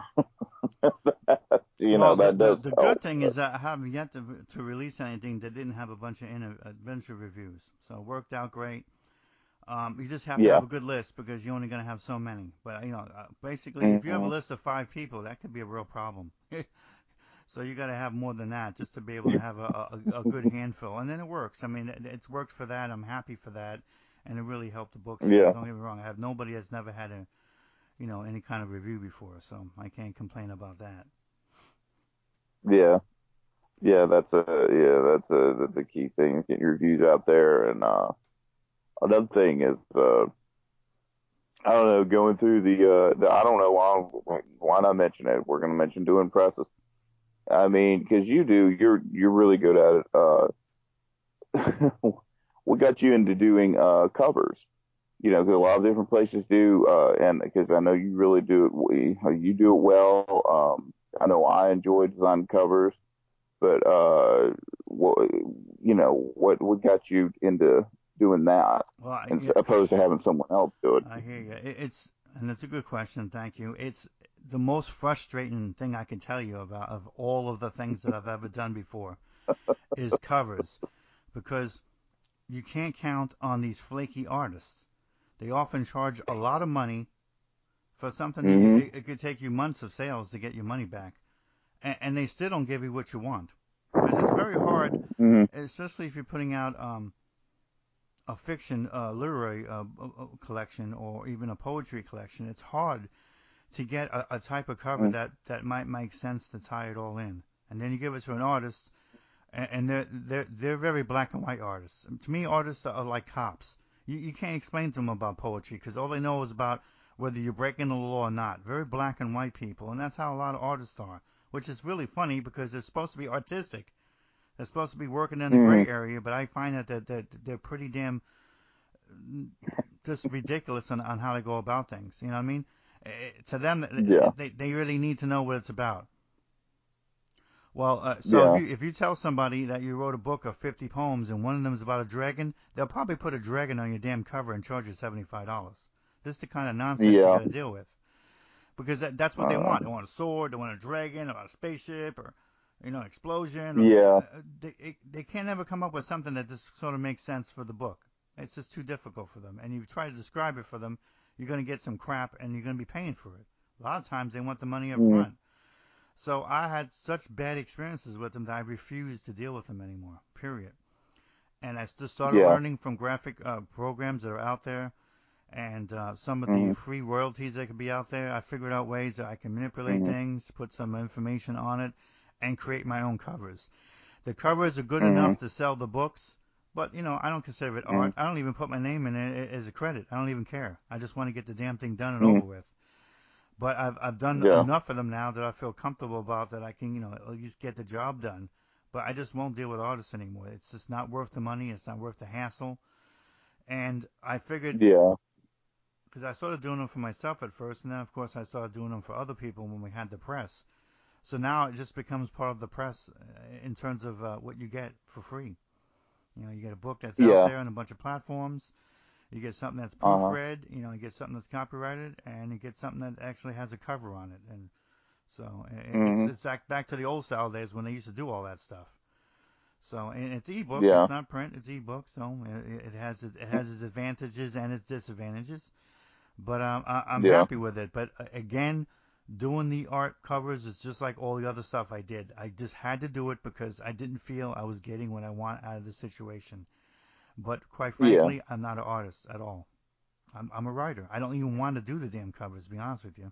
you know Well, the, that the does the good help. thing But is that I haven't yet to to release anything that didn't have a bunch of inter, adventure reviews. So it worked out great. Um, you just have to have yeah, a good list because you're only going to have so many. But you know, uh, basically, if you have a hmm list of five people, that could be a real problem. So you got to have more than that just to be able to have a, a, a good handful, and then it works. I mean, it, it's worked for that. I'm happy for that, and it really helped the book sale. yeah, Don't get me wrong. I have nobody that's never had a you know any kind of review before, so I can't complain about that. yeah. Yeah, that's a yeah, that's a that's a key thing. Is get your reviews out there, and uh, another thing is uh, I don't know, going through the uh, the I don't know why why not mention it. We're going to mention doing presses. I mean, because you do, you're you're really good at it. Uh, what got you into doing uh covers? You know, 'cause a lot of different places do, uh, and because I know you really do it, we, you do it well. Um, I know I enjoy designing covers. But uh, what you know, what what got you into doing that, Well, I, as yeah, opposed to having someone else do it? I hear you. It, it's and it's a good question. Thank you. It's the most frustrating thing I can tell you about of all of the things that I've ever done before is covers because you can't count on these flaky artists. They often charge a lot of money for something that you, Hmm. it, it could take you months of sales to get your money back, and, and they still don't give you what you want because it's very hard, Hmm. especially if you're putting out um, a fiction, uh, literary uh, collection or even a poetry collection. It's hard to get a, a type of cover that, that might make sense to tie it all in, and then you give it to an artist, and, and they're they're they're very black and white artists. To me, artists are like cops. You you can't explain to them about poetry because all they know is about whether you're breaking the law or not. Very black and white people, and that's how a lot of artists are. Which is really funny because they're supposed to be artistic. They're supposed to be working in the Hmm. gray area, but I find that they're, they're, they're pretty damn just ridiculous on, on how to go about things. You know what I mean? Eh, to them, Yeah. they, they really need to know what it's about. Well, uh, so if Yeah. you if you tell somebody that you wrote a book of fifty poems and one of them is about a dragon, they'll probably put a dragon on your damn cover and charge you seventy-five dollars. This is the kind of nonsense you Yeah. got to deal with because that, that's what they Uh, want. They want a sword, they want a dragon, they want a spaceship, or you know, explosion. Or yeah. uh, they they can't ever come up with something that just sort of makes sense for the book. It's just too difficult for them. And you try to describe it for them, you're going to get some crap, and you're going to be paying for it. A lot of times they want the money up Mm, front. So I had such bad experiences with them that I refused to deal with them anymore. Period. And I just started yeah. learning from graphic uh, programs that are out there and uh, some of the Mhm. free royalties that could be out there. I figured out ways that I can manipulate Mhm. things, put some information on it, and create my own covers. The covers are good Mhm. enough to sell the books, but you know I don't consider it art. Mhm. I don't even put my name in it as a credit. I don't even care. I just want to get the damn thing done and Mhm. over with. But I've I've done Yeah. enough of them now that I feel comfortable about that I can you know at least get the job done. But I just won't deal with artists anymore. It's just not worth the money. It's not worth the hassle. And I figured Yeah. because I started doing them for myself at first, and then of course I started doing them for other people when we had the press. So now it just becomes part of the press uh, in terms of uh, what you get for free. You know, you get a book that's out Yeah. there on a bunch of platforms. You get something that's Uh huh. proofread. You know, you get something that's copyrighted, and you get something that actually has a cover on it. And so it's Mhm. it's back back to the old style days when they used to do all that stuff. So and it's ebook. Yeah. It's not print. It's ebook. So it, it has it has its advantages and its disadvantages. But um, I, I'm Yeah. happy with it. But uh, again, doing the art covers is just like all the other stuff I did. I just had to do it because I didn't feel I was getting what I want out of the situation. But quite Yeah. frankly, I'm not an artist at all. I'm, I'm a writer. I don't even want to do the damn covers. To be honest with you,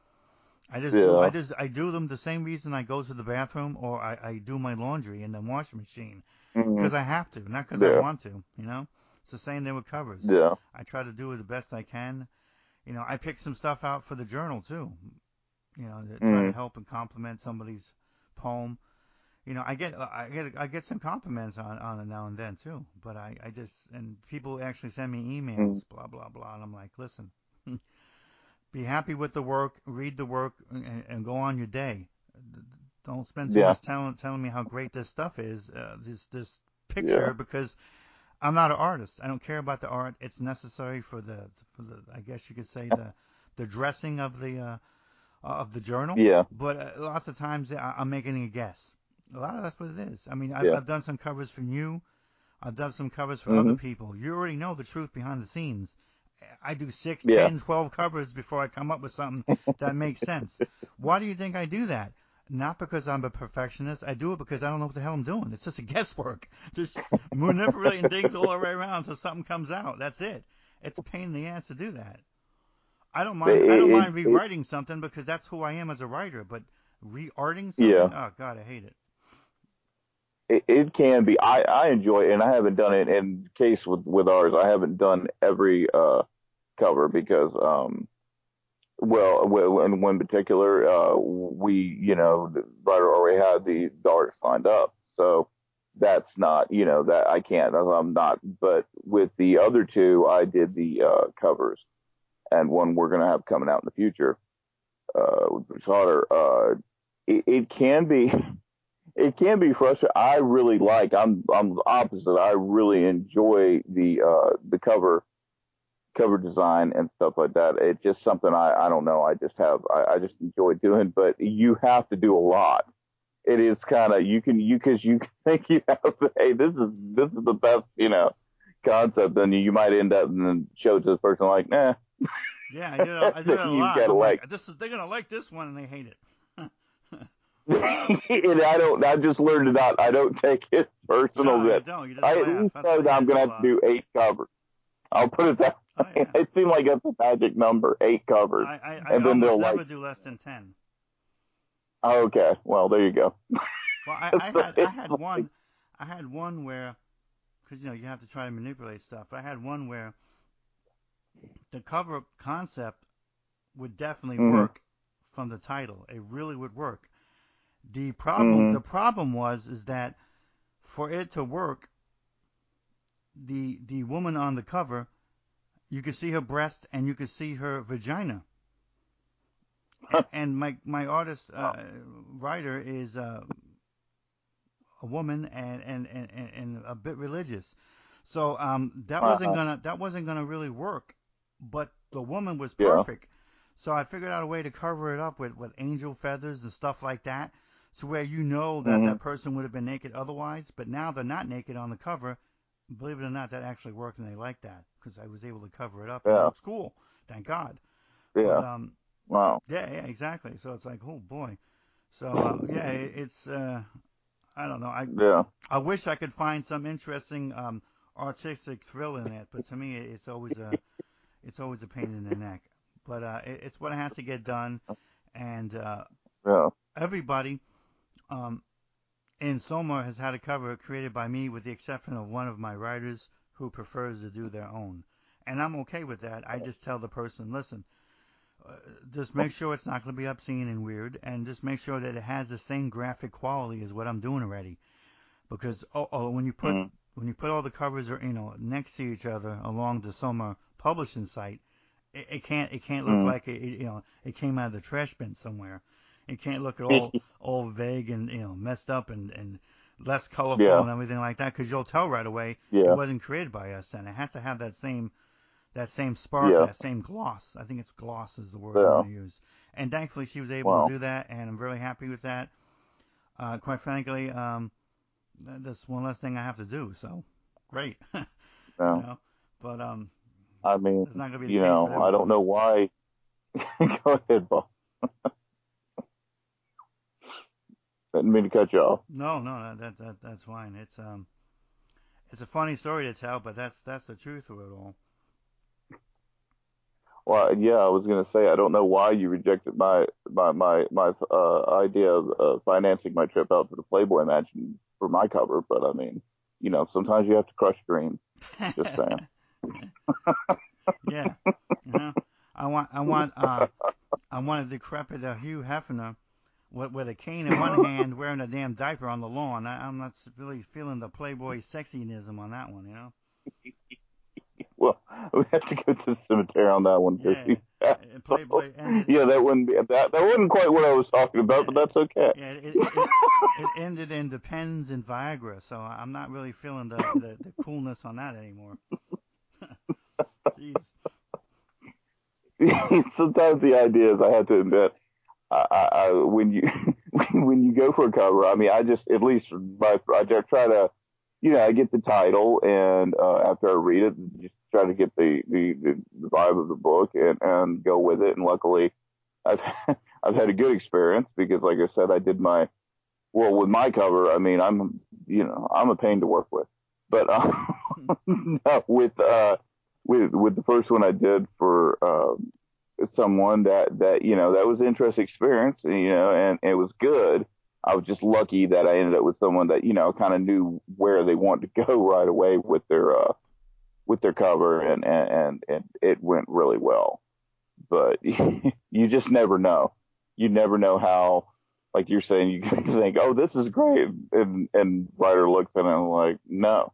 I just do. I Yeah. just I do them the same reason I go to the bathroom or I, I do my laundry in the washing machine Mhm. because I have to, not because I Yeah. want to. You know, it's the same thing with covers. Yeah. I try to do it the best I can. You know, I pick some stuff out for the journal too. You know, to try to Mhm. help and compliment somebody's poem. You know, I get I get I get some compliments on on it now and then too. But I I just and people actually send me emails, Mhm. blah blah blah, and I'm like, listen, be happy with the work, read the work, and, and go on your day. Don't spend too Yeah. much telling telling me how great this stuff is, uh, this this Yeah. picture, because I'm not an artist. I don't care about the art. It's necessary for the for the I guess you could say the the dressing of the uh, of the journal. Yeah. But uh, lots of times I, I'm making a guess. A lot of that's what it is. I mean, I've, Yeah. I've done some covers for you. I've done some covers for other Mhm. people. You already know the truth behind the scenes. I do six, Yeah. ten, twelve covers before I come up with something that makes sense. Why do you think I do that? Not because I'm a perfectionist. I do it because I don't know what the hell I'm doing. It's just a guesswork. Just manipulating things all the way around until something comes out. That's it. It's a pain in the ass to do that. I don't It, mind. I don't it, mind it, rewriting something because that's who I am as a writer. But re-arting yeah. something, oh God, I hate it. It, it can be. I, I enjoy it, and I haven't done it in case with, with ours. I haven't done every uh, cover because, um, well, well, in one particular, uh, we, you know, the writer already had the, the artist lined up. So that's not, you know, that I can't, I'm not. But with the other two, I did the uh, covers, and one we're going to have coming out in the future uh, with Bruce Otter. Uh, it, it can be. It can be frustrating. I really like. I'm I'm the opposite. I really enjoy the uh the cover cover design and stuff like that. It's just something I I don't know. I just have I, I just enjoy doing. But you have to do a lot. It is kind of you can you because you think you have hey this is this is the best you know concept. Then you might end up and then show it to this person like nah. Yeah, I do. It- I do Then that a you've lot, got and to I'm like like, this is they're gonna like this one, and they hate it. and I don't. I just learned to not. I don't take it personal No, you that don't. You just I at laugh. least That's know what you that I'm gotta going do, to have to Bob. do eight covers. I'll put it that Oh way. yeah. It seemed like that's a magic number, eight covers, I, I, I and then almost they'll like, never do less than ten. oh, okay, well there you go. Well, I, I So had I it's had like, one I had one where because you know you have to try to manipulate stuff. I had one where the cover concept would definitely mm-hmm, work from the title. It really would work. The problem mm-hmm, the problem was is that for it to work, the the woman on the cover, you could see her breast and you could see her vagina. And my my artist uh, writer is uh, a woman and and, and, and and a bit religious. So um, that wasn't Uh-huh. gonna that wasn't gonna really work. But the woman was Yeah. perfect. So I figured out a way to cover it up with, with angel feathers and stuff like that. So where you know that Mhm. that person would have been naked otherwise, but now they're not naked on the cover. Believe it or not, that actually worked and they liked that because I was able to cover it up and it Yeah. looks cool. Thank God. But Yeah. um, Wow. yeah, yeah, exactly. So it's like, oh boy. So uh, yeah, it, it's uh, I don't know. I Yeah. I wish I could find some interesting um, artistic thrill in it, but to me, it's always a it's always a pain in the neck. But uh, it, it's what has to get done, and uh, Yeah. everybody um, in Soma has had a cover created by me, with the exception of one of my writers who prefers to do their own. And I'm okay with that. I just tell the person, listen, uh, just make sure it's not going to be obscene and weird, and just make sure that it has the same graphic quality as what I'm doing already. Because oh, oh when you put Mhm. when you put all the covers are you know next to each other along the Soma publishing site, it, it can't it can't look Mhm. like it, you know it came out of the trash bin somewhere. It can't look at all all vague and you know messed up and and less colorful Yeah. and everything like that, because you'll tell right away it Yeah. wasn't created by us. And it has to have that same that same spark, Yeah. that same gloss. I think it's gloss is the word I Yeah. want to use. And thankfully she was able to Wow. do that, and I'm really happy with that. Uh, quite frankly, um, that's one less thing I have to do. So great, you Yeah. know. But um, I mean, it's not going to be the you case with know, I don't everybody. know why. Go ahead, Bob. Didn't mean to cut you off. No, no, that, that that's fine. It's um, it's a funny story to tell, but that's that's the truth of it all. Well, yeah, I was gonna say I don't know why you rejected my my my my uh, idea of uh, financing my trip out to the Playboy Mansion for my cover, but I mean, you know, sometimes you have to crush dreams. Just saying. Yeah, you know, I want I want uh I want a decrepit uh, Hugh Hefner with, with a cane in one hand, wearing a damn diaper on the lawn. I, I'm not really feeling the Playboy sexiness on that one, you know. Well, we have to go to the cemetery on that one too. Yeah, uh, Playboy ended. Yeah, that wouldn't be that. That wasn't quite what I was talking about, Yeah, but that's okay. yeah, it, it it it ended in Depends and Viagra, so I'm not really feeling the the, the coolness on that anymore. Jeez. Sometimes the idea is I have to admit, I, I, I when you when you go for a cover, I mean, I just at least my I just try to, you know, I get the title and uh, after I read it, just try to get the the, the, the vibe of the book and and go with it. And luckily, I've I've had a good experience because, like I said, I did my well with my cover. I mean, I'm you know I'm a pain to work with, but uh, with uh with with the first one I did for um, someone that that you know that was an interesting experience, you know, and, and it was good. I was just lucky that I ended up with someone that you know kind of knew where they wanted to go right away with their uh, with their cover, and and and, and it went really well. But you just never know. You never know how. Like you're saying, you can think, "Oh, this is great," and and writer looks at it and like, "No."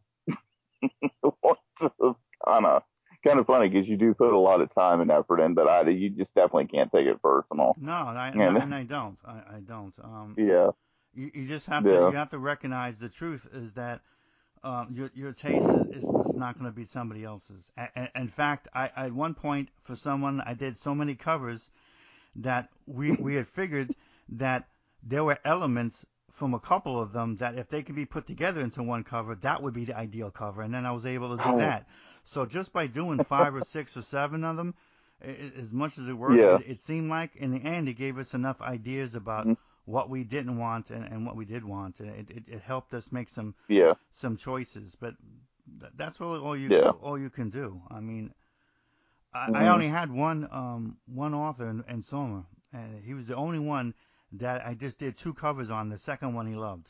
kind of kind of funny because you do put a lot of time and effort in, but I you just definitely can't take it personal. No, I, and I And and I don't. I, I don't. Um, yeah, you, you just have to yeah, you have to recognize the truth is that um, your your taste is, is just not going to be somebody else's. A, a, in fact, I at one point for someone I did so many covers that we we had figured that there were elements from a couple of them that if they could be put together into one cover, that would be the ideal cover. And then I was able to do oh, that. So just by doing five or six or seven of them, as much as it worked, yeah, it, it seemed like in the end it gave us enough ideas about mhm, what we didn't want and, and what we did want. And it, it, it helped us make some yeah, some choices. But that's really all you yeah, all you can do. I mean, I, I hmm only had one um one author in, in Soma, and he was the only one that I just did two covers on. The second one he loved,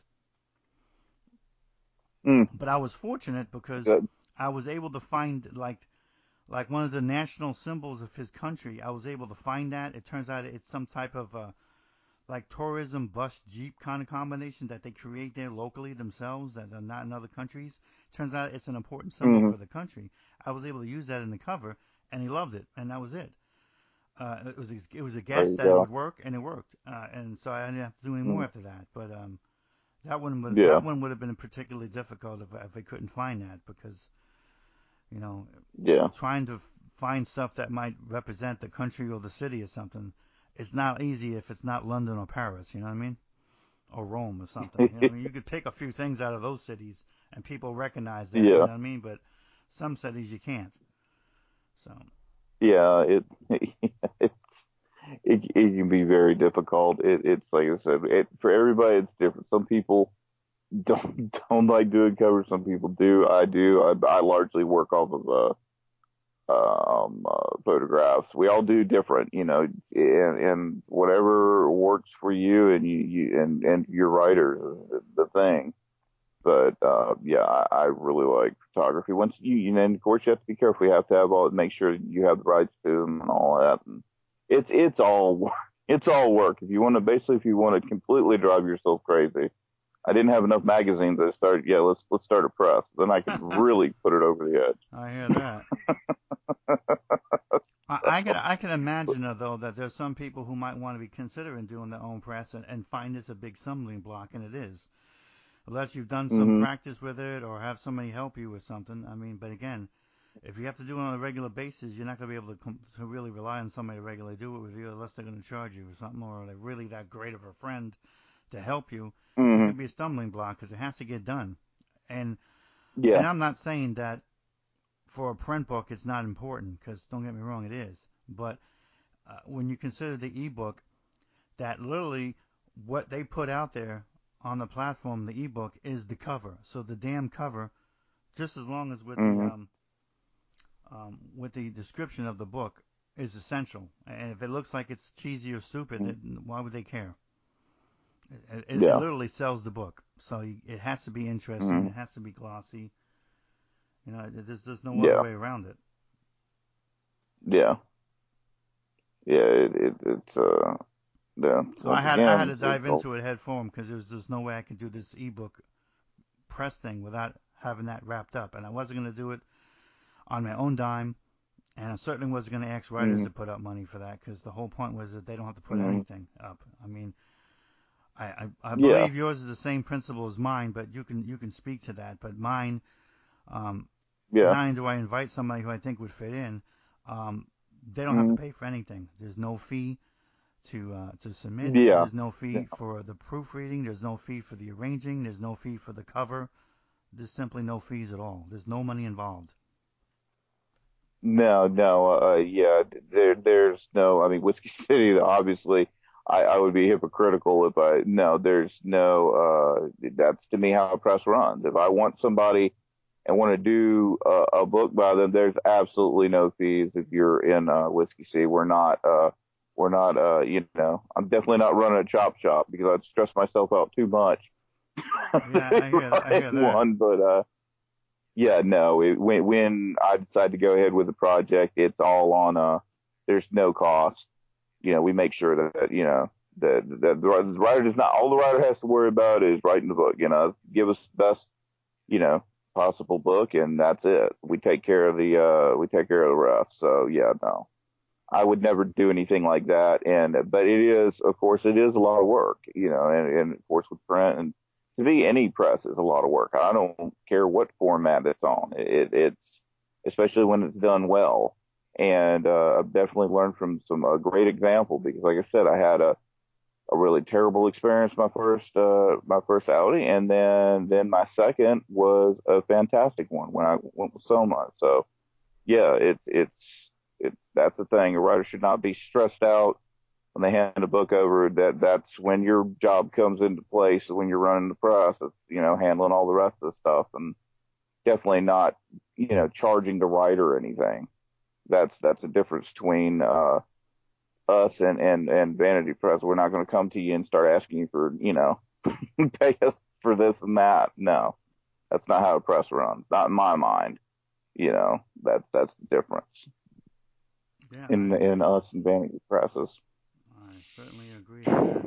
mm, but I was fortunate because good, I was able to find like like one of the national symbols of his country. I was able to find that. It turns out it's some type of uh, like tourism bus jeep kind of combination that they create there locally themselves that are not in other countries. Turns out it's an important symbol hmm for the country. I was able to use that in the cover, and he loved it, and that was it. Uh, it was it was a there guess you that it go. would work, and it worked. Uh, and so I didn't have to do any more Mm, after that. But um, That one would Yeah. that one would have been particularly difficult if if I couldn't find that because you know Yeah. trying to find stuff that might represent the country or the city or something, it's not easy if it's not London or Paris. You know what I mean? Or Rome or something. You know, I mean, you could pick a few things out of those cities and people recognize that. You Yeah. know what I mean? But some cities you can't. So Yeah. It, it, it, it can be very difficult. It, it's like I said, it, for everybody, it's different. Some people don't, don't like doing covers. Some people do. I do. I, I largely work off of, uh, um, uh, photographs. We all do different, you know, and, and whatever works for you and you, you and, and your writer, the, the thing. But, uh, yeah, I, I really like photography. Once you, you know, and of course you have to be careful. You have to have all, make sure you have the rights to them and all that. And it's, it's all, work. It's all work. If you want to, basically, if you want to completely drive yourself crazy, I didn't have enough magazines. I started, yeah, let's, let's start a press. Then I could really put it over the edge. I hear that. I, I can I can imagine uh, though that there's some people who might want to be considering doing their own press and, and find this a big stumbling block, and it is. Unless you've done some Hmm. practice with it or have somebody help you with something. I mean, but again, if you have to do it on a regular basis, you're not going to be able to, com- to really rely on somebody to regularly do it with you unless they're going to charge you or something, or they're really that great of a friend to help you. It Hmm. could be a stumbling block because it has to get done. And Yeah. and I'm not saying that for a print book it's not important because don't get me wrong, it is. But uh, when you consider the ebook, that literally what they put out there on the platform, the ebook, is the cover. So the damn cover, just as long as with the Hmm. um, um, with the description of the book, is essential. And if it looks like it's cheesy or stupid, it, why would they care? It, it, it Yeah. literally sells the book. So you, it has to be interesting. Hmm. It has to be glossy. You know, there's there's no other Yeah. way around it. Yeah. Yeah. It, it, it's, uh, yeah. So I Once had I had again, to it's, dive it's all, into it head form because there's just no way I could do this ebook press thing without having that wrapped up. And I wasn't going to do it on my own dime, and I certainly wasn't going to ask writers hmm to put up money for that because the whole point was that they don't have to put hmm anything up. I mean, I, I, I yeah. believe yours is the same principle as mine, but you can you can speak to that. But mine, um, Yeah. not only do I invite somebody who I think would fit in, um, they don't have to Hmm. pay for anything. There's no fee to uh, to submit. Yeah. There's no Yeah. fee for the proofreading. There's no fee for the arranging. There's no fee for the cover. There's simply no fees at all. There's no money involved. No, no, uh, yeah, there, there's no, I mean, Whiskey City, obviously, I, I would be hypocritical if I, no, there's no, uh, that's to me how a press runs. If I want somebody and want to do a, a book by them, there's absolutely no fees if you're in, uh, Whiskey City. We're not, uh, we're not, uh, you know, I'm definitely not running a chop shop because I'd stress myself out too much. Yeah, I hear that. I hear that. One, but, uh, yeah, no. It, when when I decide to go ahead with the project, it's all on uh there's no cost. You know, we make sure that you know that that the writer does not all the writer has to worry about is writing the book. You know, give us the best you know possible book, and that's it. We take care of the uh we take care of the rest. So yeah, no, I would never do anything like that. And but it is, of course, it is a lot of work. You know, and, and of course with print and to be any press is a lot of work. I don't care what format it's on. It, it's especially when it's done well. And uh, I've definitely learned from some a great example because, like I said, I had a, a really terrible experience my first uh, my first outing, and then then my second was a fantastic one when I went with Soma. So yeah, it's it's it's that's the thing. A writer should not be stressed out when they hand a book over. That that's when your job comes into place when you're running the press. It's you know handling all the rest of the stuff and definitely not you know charging the writer anything. That's that's a difference between uh, us and and and Vanity Press. We're not going to come to you and start asking you for you know pay us for this and that. No, that's not how a press runs. Not in my mind. You know that's that's the difference Yeah, in I in us and Vanity Presses. I certainly agree to that.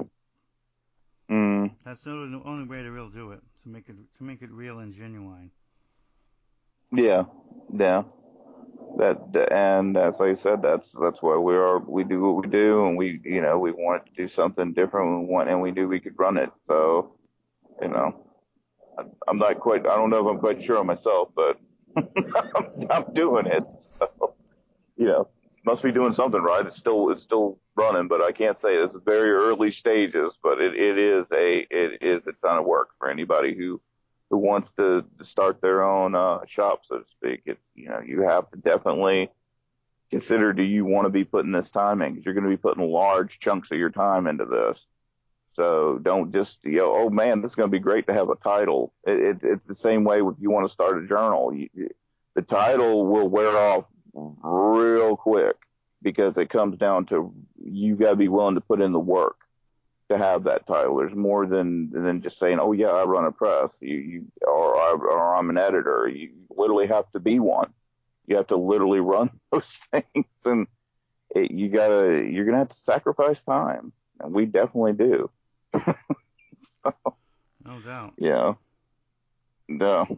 Mm, That's the only, only way to really do it to make it to make it real and genuine. yeah, yeah. That and that's like I said. That's that's why we are. We do what we do, and we you know we wanted to do something different. We want and we knew we could run it. So you know, I, I'm not quite, I don't know if I'm quite sure on myself, but I'm, I'm doing it. So, you know, must be doing something right. It's still, it's still running, but I can't say it's very early stages, but it, it is a, it is a ton of work for anybody who, who wants to, to start their own, uh, shop, so to speak. It's, you know, you have to definitely consider, do you want to be putting this time in? Because you're going to be putting large chunks of your time into this. So don't just, you know, oh man, this is going to be great to have a title. It, it, it's the same way if you want to start a journal. You, the title will wear off real quick because it comes down to you got to be willing to put in the work to have that title. There's more than than just saying, oh yeah, I run a press, you, you or, I, or I'm an editor. You literally have to be one. You have to literally run those things, and it, you gotta you're gonna have to sacrifice time, and we definitely do. So, No doubt. yeah. No.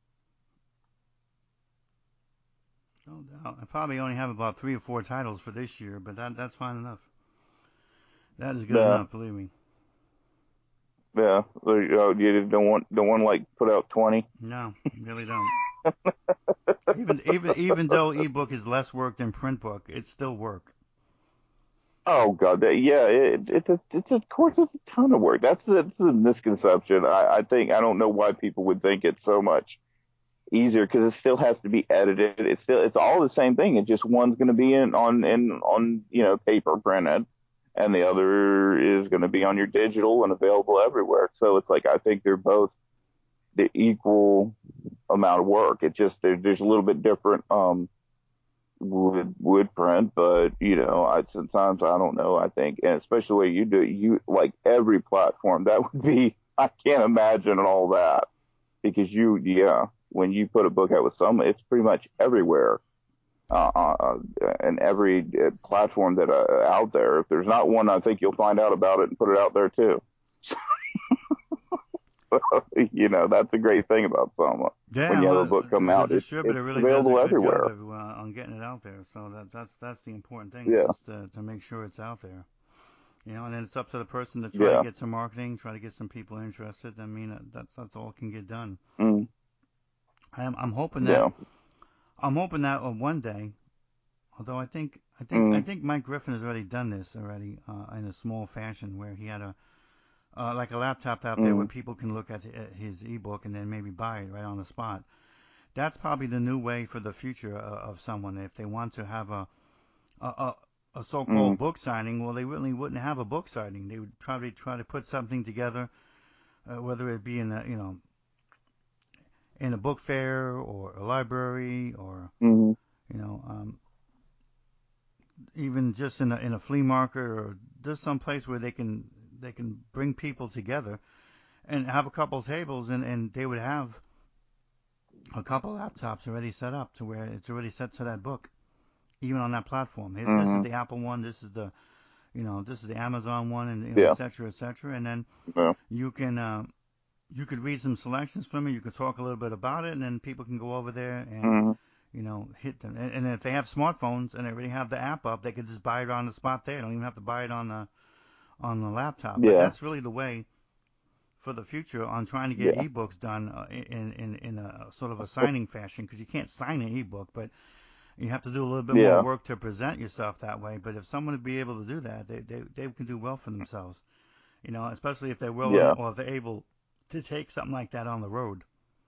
No doubt. I probably only have about three or four titles for this year, but that that's fine enough. That is good Yeah. enough, believe me. Yeah. So, you know, you don't want don't want to like put out twenty. No, really don't. even even even though ebook is less work than print book, it's still work. Oh God, that, yeah, it, it, it, it's of course it's a ton of work. That's that's a misconception. I, I think I don't know why people would think it's so much easier because it still has to be edited. It's still it's all the same thing. It's just one's going to be in on in on you know paper printed, and the other is going to be on your digital and available everywhere. So it's like I think they're both the equal amount of work. It just there, there's a little bit different. Um, would would print, but you know, I sometimes I don't know. I think, and especially the way you do it, you like every platform. That would be I can't imagine all that because you, yeah, when you put a book out with someone, it's pretty much everywhere, uh, uh and every uh, platform that uh, out there. If there's not one, I think you'll find out about it and put it out there too. You know, that's a great thing about Soma. Yeah, When you have a well, book come the, the out, it's distributor it's really does a available good job everywhere. everywhere on getting it out there. So that, that's that's the important thing, is Yeah, just to, to make sure it's out there. You know, and then it's up to the person to try to yeah, get some marketing, try to get some people interested. I mean, that's that's all can get done. mm, I'm I'm hoping that yeah, I'm hoping that uh, one day, although I think I think I mm, think Mike Griffin has already done this already uh, in a small fashion, where he had a uh, like a laptop out there where mm, people can look at his ebook and then maybe buy it right on the spot. That's probably the new way for the future of someone. If they want to have a a, a, a so-called mm, book signing, well, they really wouldn't have a book signing. They would probably try to put something together, uh, whether it be in a you know in a book fair or a library, or mm. you know um, even just in a in a flea market, or just some place where they can they can bring people together and have a couple tables, and, and they would have a couple laptops already set up to where it's already set to that book, even on that platform. Here's, this is Hmm. the Apple one, this is the you know this is the Amazon one, and you know et Yeah. cetera, et cetera. And then Yeah. you can uh, you could read some selections from it. You could talk a little bit about it, and then people can go over there and Hmm. you know hit them. And, and if they have smartphones and they already have the app up, they could just buy it on the spot there. They don't even have to buy it on the on the laptop. But Yeah. that's really the way for the future on trying to get Yeah. ebooks done uh, in, in in a sort of a signing fashion, because you can't sign an ebook, but you have to do a little bit more Yeah. work to present yourself that way. But if someone would be able to do that, they they, they can do well for themselves, you know, especially if they're willing Yeah. or if they're able to take something like that on the road.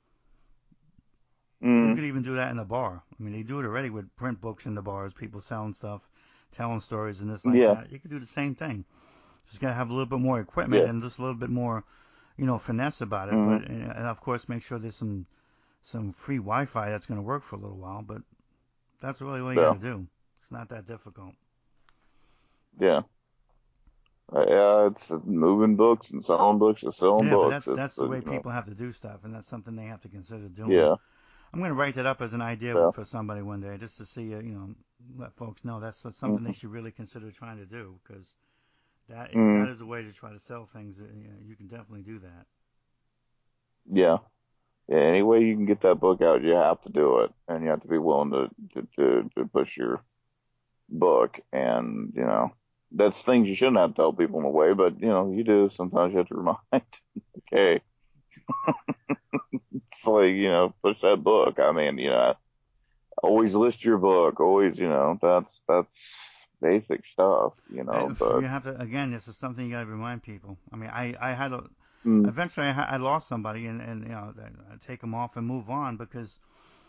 You Mm. could even do that in a bar. I mean, they do it already with print books in the bars, people selling stuff, telling stories and this like Yeah. that. You could do the same thing. Just gotta have a little bit more equipment Yeah. and just a little bit more, you know, finesse about it. Mm. But and of course, make sure there's some some free Wi-Fi that's going to work for a little while. But that's really all you got Yeah. to do. It's not that difficult. Yeah. Uh, yeah. It's moving books and selling books and selling Yeah, but books. that's It's that's uh, the you way know. people have to do stuff, and that's something they have to consider doing. Yeah. I'm going to write that up as an idea Yeah. for somebody one day, just to see, uh, you know, let folks know that's something they Mm. should really consider trying to do, because that is, that Mm. is a way to try to sell things. You know, you can definitely do that. Yeah. Yeah. Any way you can get that book out, you have to do it, and you have to be willing to to to, to push your book. And you know, that's things you shouldn't have to tell people in a way, but you know, you do. Sometimes you have to remind. Okay. It's like, you know, push that book. I mean, you know, always list your book. Always, you know, that's that's basic stuff, you know. Uh, You But have to again. This is something you got to remind people. I mean, I I had a mm, eventually I, ha- I lost somebody, and and you know I take them off and move on because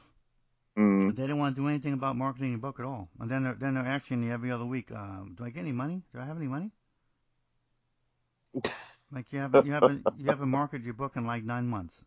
mm, they didn't want to do anything about marketing your book at all. And then they're then they're asking me every other week, um, do I get any money? Do I have any money? Like you haven't you haven't you haven't marketed your book in like nine months.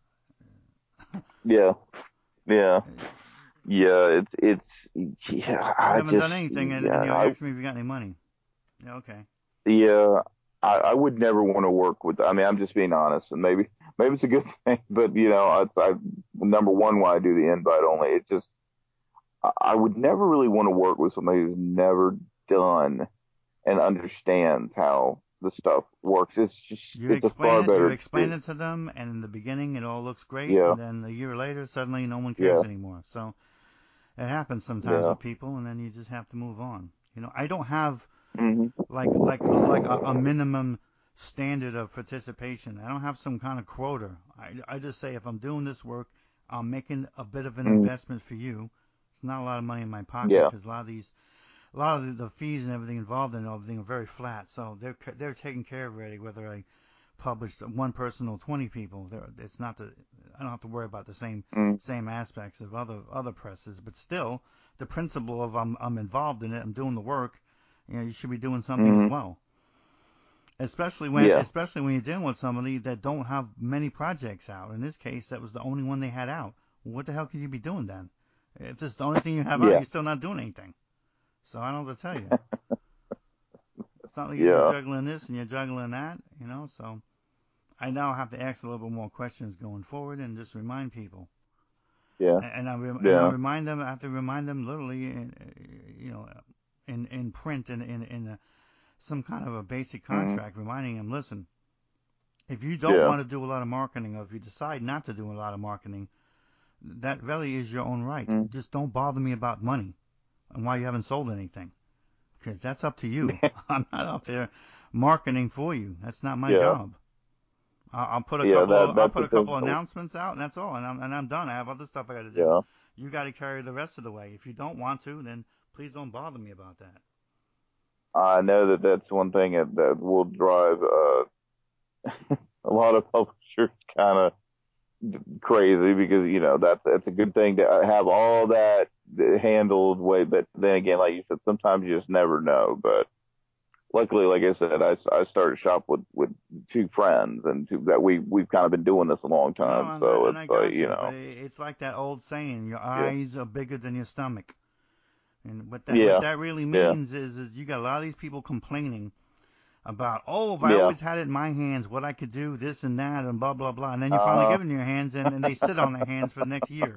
yeah, yeah, Uh, yeah. It's it's yeah. You I haven't done just anything, and, and yeah. you're I asking me if you got any money. Yeah, okay. yeah. I, I would never want to work with. I mean, I'm just being honest, and maybe maybe it's a good thing, but you know, I, I number one why I do the invite only. It just I I would never really want to work with somebody who's never done and understands how the stuff works. It's just You it's a explain far it, you better explain experience. it to them, and in the beginning it all looks great, Yeah, and then a year later suddenly no one cares yeah, anymore. So it happens sometimes yeah. with people, and then you just have to move on. You know, I don't have Hmm. like like like a, a minimum standard of participation. I don't have some kind of quota. I, I just say if I'm doing this work, I'm making a bit of an Mm, investment for you. It's not a lot of money in my pocket yeah, because a lot of these, a lot of the, the fees and everything involved in everything are very flat. So they're they're taken care of already. Whether I publish one person or twenty people, they're, it's not the I don't have to worry about the same mm, same aspects of other other presses. But still, the principle of I'm I'm involved in it. I'm doing the work. You know, you should be doing something as mm, well. Especially when, yeah. especially when you're dealing with somebody that don't have many projects out. In this case, that was the only one they had out. What the hell could you be doing then? If this is the only thing you have out, Yeah, you're still not doing anything. So I don't know what to tell you. It's not like you're yeah, juggling this and you're juggling that, you know. So I now have to ask a little bit more questions going forward and just remind people. yeah, And I and I yeah. remind them. I have to remind them literally, in, you know, in in print and in in a, some kind of a basic Mm, contract, reminding them, listen, if you don't yeah, want to do a lot of marketing, or if you decide not to do a lot of marketing, that really is your own right. mm. Just don't bother me about money and why you haven't sold anything, because that's up to you. I'm not out there marketing for you. That's not my Yeah, job. I'll, I'll put a yeah. couple. That Of, I'll that's put the a couple thing. though. announcements out, and that's all. And I'm and I'm done. I have other stuff I got to do. Yeah, You got to carry the rest of the way. If you don't want to, then please don't bother me about that. I know that that's one thing that, that will drive uh, a lot of publishers kind of crazy because you know that's that's a good thing to have all that handled way. But then again, like you said, sometimes you just never know. But luckily, like I said, I, I started shop with with two friends and two, that we we've kind of been doing this a long No, time. and I, So and it's I like got you you, but know, it's like that old saying: your yeah, eyes are bigger than your stomach. And what that what yeah, that really yeah, means is is you got a lot of these people complaining about, oh, if I yeah, always had it in my hands, what I could do, this and that, and blah blah blah, and then you finally uh give it in your hands, and, and they sit on their hands for the next year.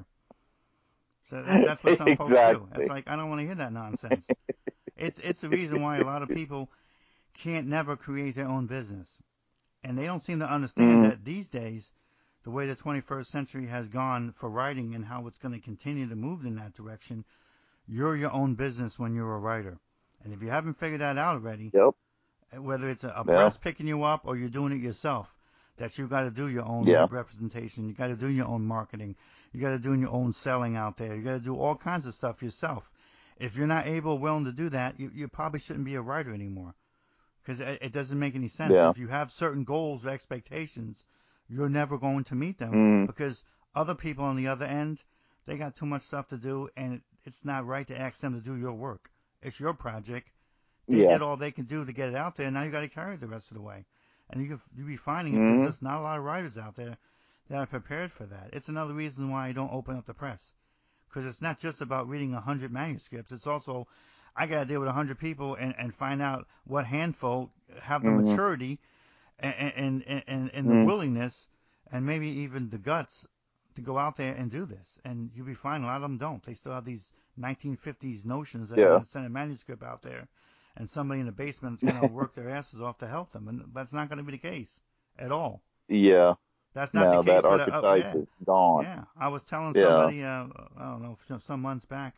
So that, huh, that's what some folks do. It's exactly, like I don't want to hear that nonsense. It's it's the reason why a lot of people can't never create their own business, and they don't seem to understand mm, that these days, the way the twenty-first century has gone for writing and how it's going to continue to move in that direction, you're your own business when you're a writer. And if you haven't figured that out already, yep, whether it's a, a yeah, press picking you up or you're doing it yourself, that you got to do your own yeah, rep- representation, you got to do your own marketing, you got to do your own selling out there, you got to do all kinds of stuff yourself. If you're not able or willing to do that, you, you probably shouldn't be a writer anymore because it, it doesn't make any sense. yeah, If you have certain goals or expectations, you're never going to meet them mm, because other people on the other end, they got too much stuff to do, and it, it's not right to ask them to do your work. It's your project. They yeah, did all they can do to get it out there. Now you got to carry it the rest of the way, and you you be finding there's mm, just not a lot of writers out there that are prepared for that. It's another reason why I don't open up the press because it's not just about reading a hundred manuscripts. It's also I got to deal with a hundred people and, and find out what handful have the mm, maturity and, and and and the mm, willingness and maybe even the guts to go out there and do this. And you'll be fine. A lot of them don't. They still have these nineteen fifties notions that they're yeah, going to send a manuscript out there, and somebody in the basement is going to work their asses off to help them. And that's not going to be the case at all. yeah. That's not the Now case that with a, uh, archetype yeah, is gone. yeah. I was telling Yeah. somebody, uh, I don't know, some months back,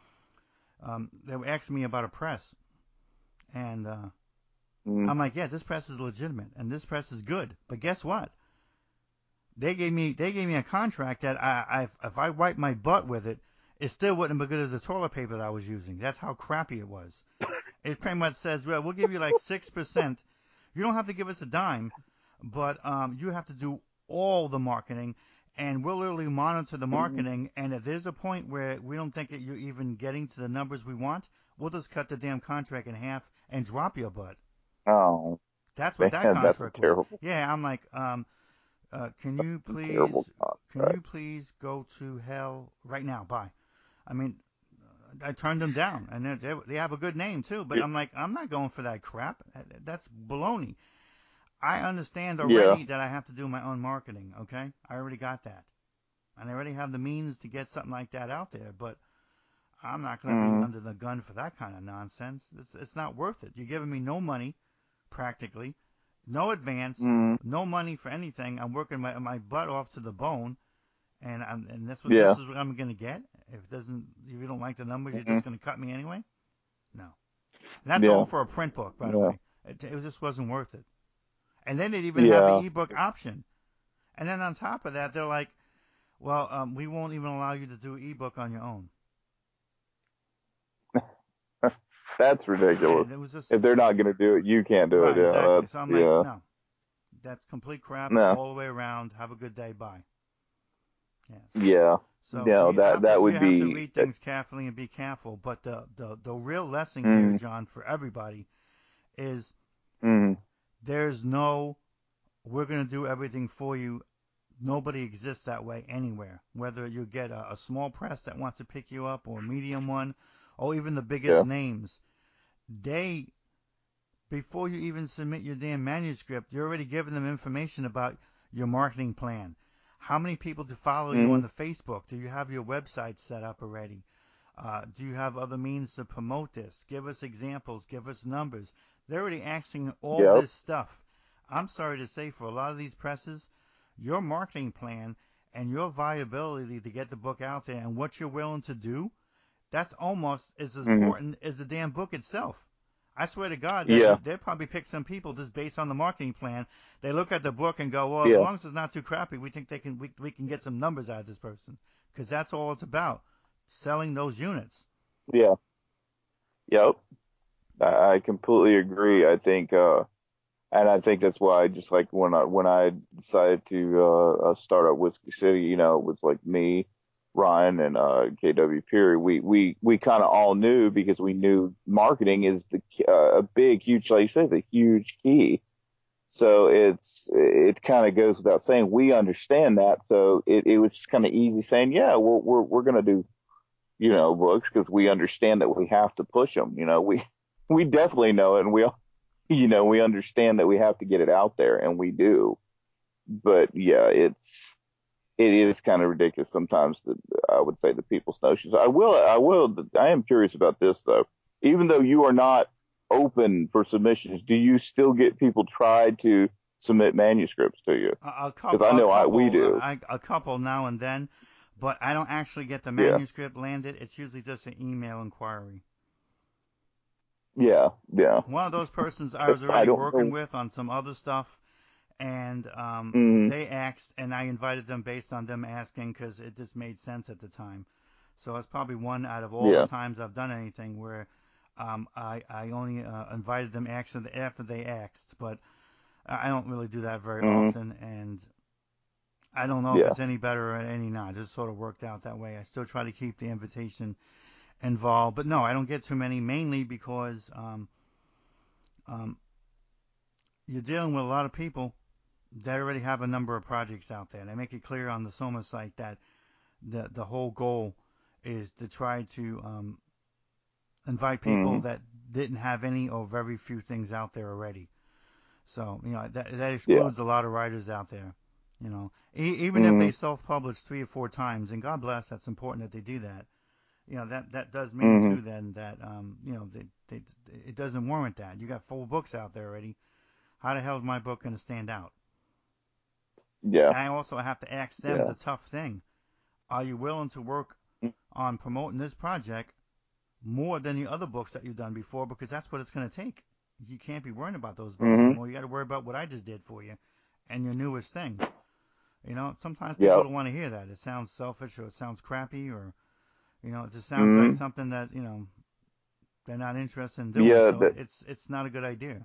um, they were asking me about a press, and uh, Mm, I'm like, yeah, this press is legitimate, and this press is good. But guess what? They gave me they gave me a contract that I, I if I wiped my butt with it, it still wouldn't be good as the toilet paper that I was using. That's how crappy it was. It pretty much says, well, we'll give you like six percent. You don't have to give us a dime, but um, you have to do all the marketing, and we'll literally monitor the marketing. And if there's a point where we don't think that you're even getting to the numbers we want, we'll just cut the damn contract in half and drop your butt. Oh, That's what that man, that's a contract was. terrible, Yeah, I'm like, um, uh, can you a terrible please, can contract. you please go to hell right now? Bye. I mean, I turned them down, and they they have a good name too. But I'm like, I'm not going for that crap. That's baloney. I understand Yeah. already that I have to do my own marketing. Okay, I already got that, and I already have the means to get something like that out there. But I'm not going to be Mm, under the gun for that kind of nonsense. It's it's not worth it. You're giving me no money, practically, no advance, mm, no money for anything. I'm working my my butt off to the bone, and I'm, and this what yeah. this is what I'm going to get. If it doesn't, if you don't like the numbers, you're Mm, just going to cut me anyway. No. And that's all yeah. for a print book, by the Yeah. way. It, it just wasn't worth it. And then they'd even have Yeah. the ebook option. And then on top of that, they're like, well, um, we won't even allow you to do ebook on your own. That's ridiculous. And it was just, If they're not going to do it, you can't do it. right, Yeah. exactly. That's, So I'm like, yeah. no, that's complete crap No. all the way around. Have a good day. Bye. Yes. Yeah. So No, you that, have to that you would have to be, read things carefully and be careful. But the the, the real lesson here, mm, John, for everybody is mm, there's no we're going to do everything for you. Nobody exists that way anywhere. Whether you get a, a small press that wants to pick you up or a medium one or even the biggest yeah. names, they, before you even submit your damn manuscript, you're already giving them information about your marketing plan. How many people to follow you on Mm, the Facebook? Do you have your website set up already? Uh, do you have other means to promote this? Give us examples. Give us numbers. They're already asking all yep. this stuff. I'm sorry to say, for a lot of these presses, your marketing plan and your viability to get the book out there and what you're willing to do, that's almost as Mm, important as the damn book itself. I swear to God that yeah. you, they'll probably pick some people just based on the marketing plan. They look at the book and go, well, as Yeah. long as it's not too crappy, we think they can we, we can get some numbers out of this person because that's all it's about, selling those units. Yeah. Yep. I, I completely agree. I think, uh, and I think that's why I just like when I when I decided to uh, uh start up Whiskey City, you know, it was like me, Ryan, and uh K W Peary. We we we kind of all knew because we knew marketing is the uh, a big, huge, like you said, the huge key. So it's it kind of goes without saying we understand that. So it it was just kind of easy saying, yeah, we're we're we're gonna do you know books because we understand that we have to push them. You know, we we definitely know it, and we you know, we understand that we have to get it out there, and we do. But yeah, it's it is kind of ridiculous sometimes. That I would say the people's notions. I will, I will, I am curious about this though. Even though you are not open for submissions, do you still get people try to submit manuscripts to you? A, a Because couple, I a know I we couple, do. I, a couple now and then, but I don't actually get the Yeah, manuscript landed. It's usually just an email inquiry. yeah, yeah. One of those persons I 'Cause was I already don't working know. with on some other stuff, and um, Mm, they asked, and I invited them based on them asking because it just made sense at the time. So it's probably one out of all the yeah. times I've done anything where um, I I only uh, invited them after after they asked, but I don't really do that very Mm, often, and I don't know if yeah. it's any better or any not. It just sort of worked out that way. I still try to keep the invitation involved, but no, I don't get too many, mainly because um, um, you're dealing with a lot of people that already have a number of projects out there. They make it clear on the Soma site that the the whole goal is to try to um, invite people Mm, that didn't have any or very few things out there already. So you know that that yeah. excludes a lot of writers out there. You know, e- even if they Mm, self-publish three or four times, and God bless, that's important that they do that. You know that that does mean mm, too then that um, you know they, they, it doesn't warrant that. You got four books out there already. How the hell is my book going to stand out? yeah. And I also have to ask them Yeah. the tough thing: are you willing to work Mm, on promoting this project more than the other books that you've done before? Because that's what it's going to take. You can't be worrying about those books mm, anymore. You got to worry about what I just did for you and your newest thing. You know, sometimes people Yep. don't want to hear that. It sounds selfish or it sounds crappy or, you know, it just sounds like Mm-hmm. something that, you know, they're not interested in doing. Yeah. So That, it's it's not a good idea.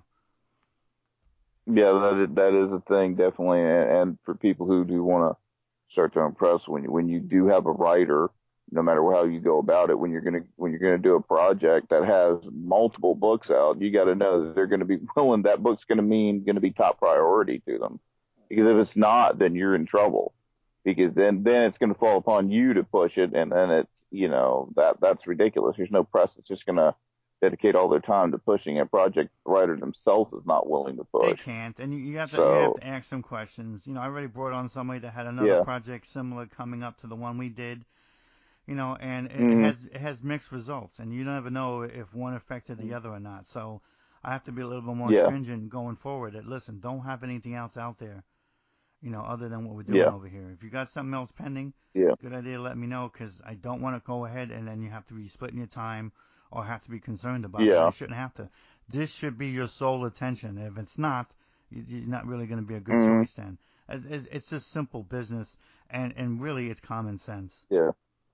yeah. That is, that is a thing, definitely. And, and for people who do want to start to impress, when you, when you do have a writer, no matter how you go about it, when you're gonna when you're gonna do a project that has multiple books out, you got to know that they're going to be willing. That book's going to mean going to be top priority to them. Because if it's not, then you're in trouble. Because then then it's going to fall upon you to push it, and then it's you know that that's ridiculous. There's no press that's just going to dedicate all their time to pushing a project the writer themselves is not willing to They push. can't, and you, you have to you have So to ask some questions. You know, I already brought on somebody that had another yeah, project similar coming up to the one we did. You know, and it hmm has it has mixed results, and you never know if one affected the other or not. So I have to be a little bit more yeah, stringent going forward. That listen, don't have anything else out there, you know, other than what we're doing yeah, over here. If you got something else pending, yeah, good idea to let me know because I don't want to go ahead and then you have to be splitting your time or have to be concerned about that. I yeah, shouldn't have to. This should be your sole attention. If it's not, you're not really going to be a good hmm choice then. It's just simple business, and and really it's common sense. yeah,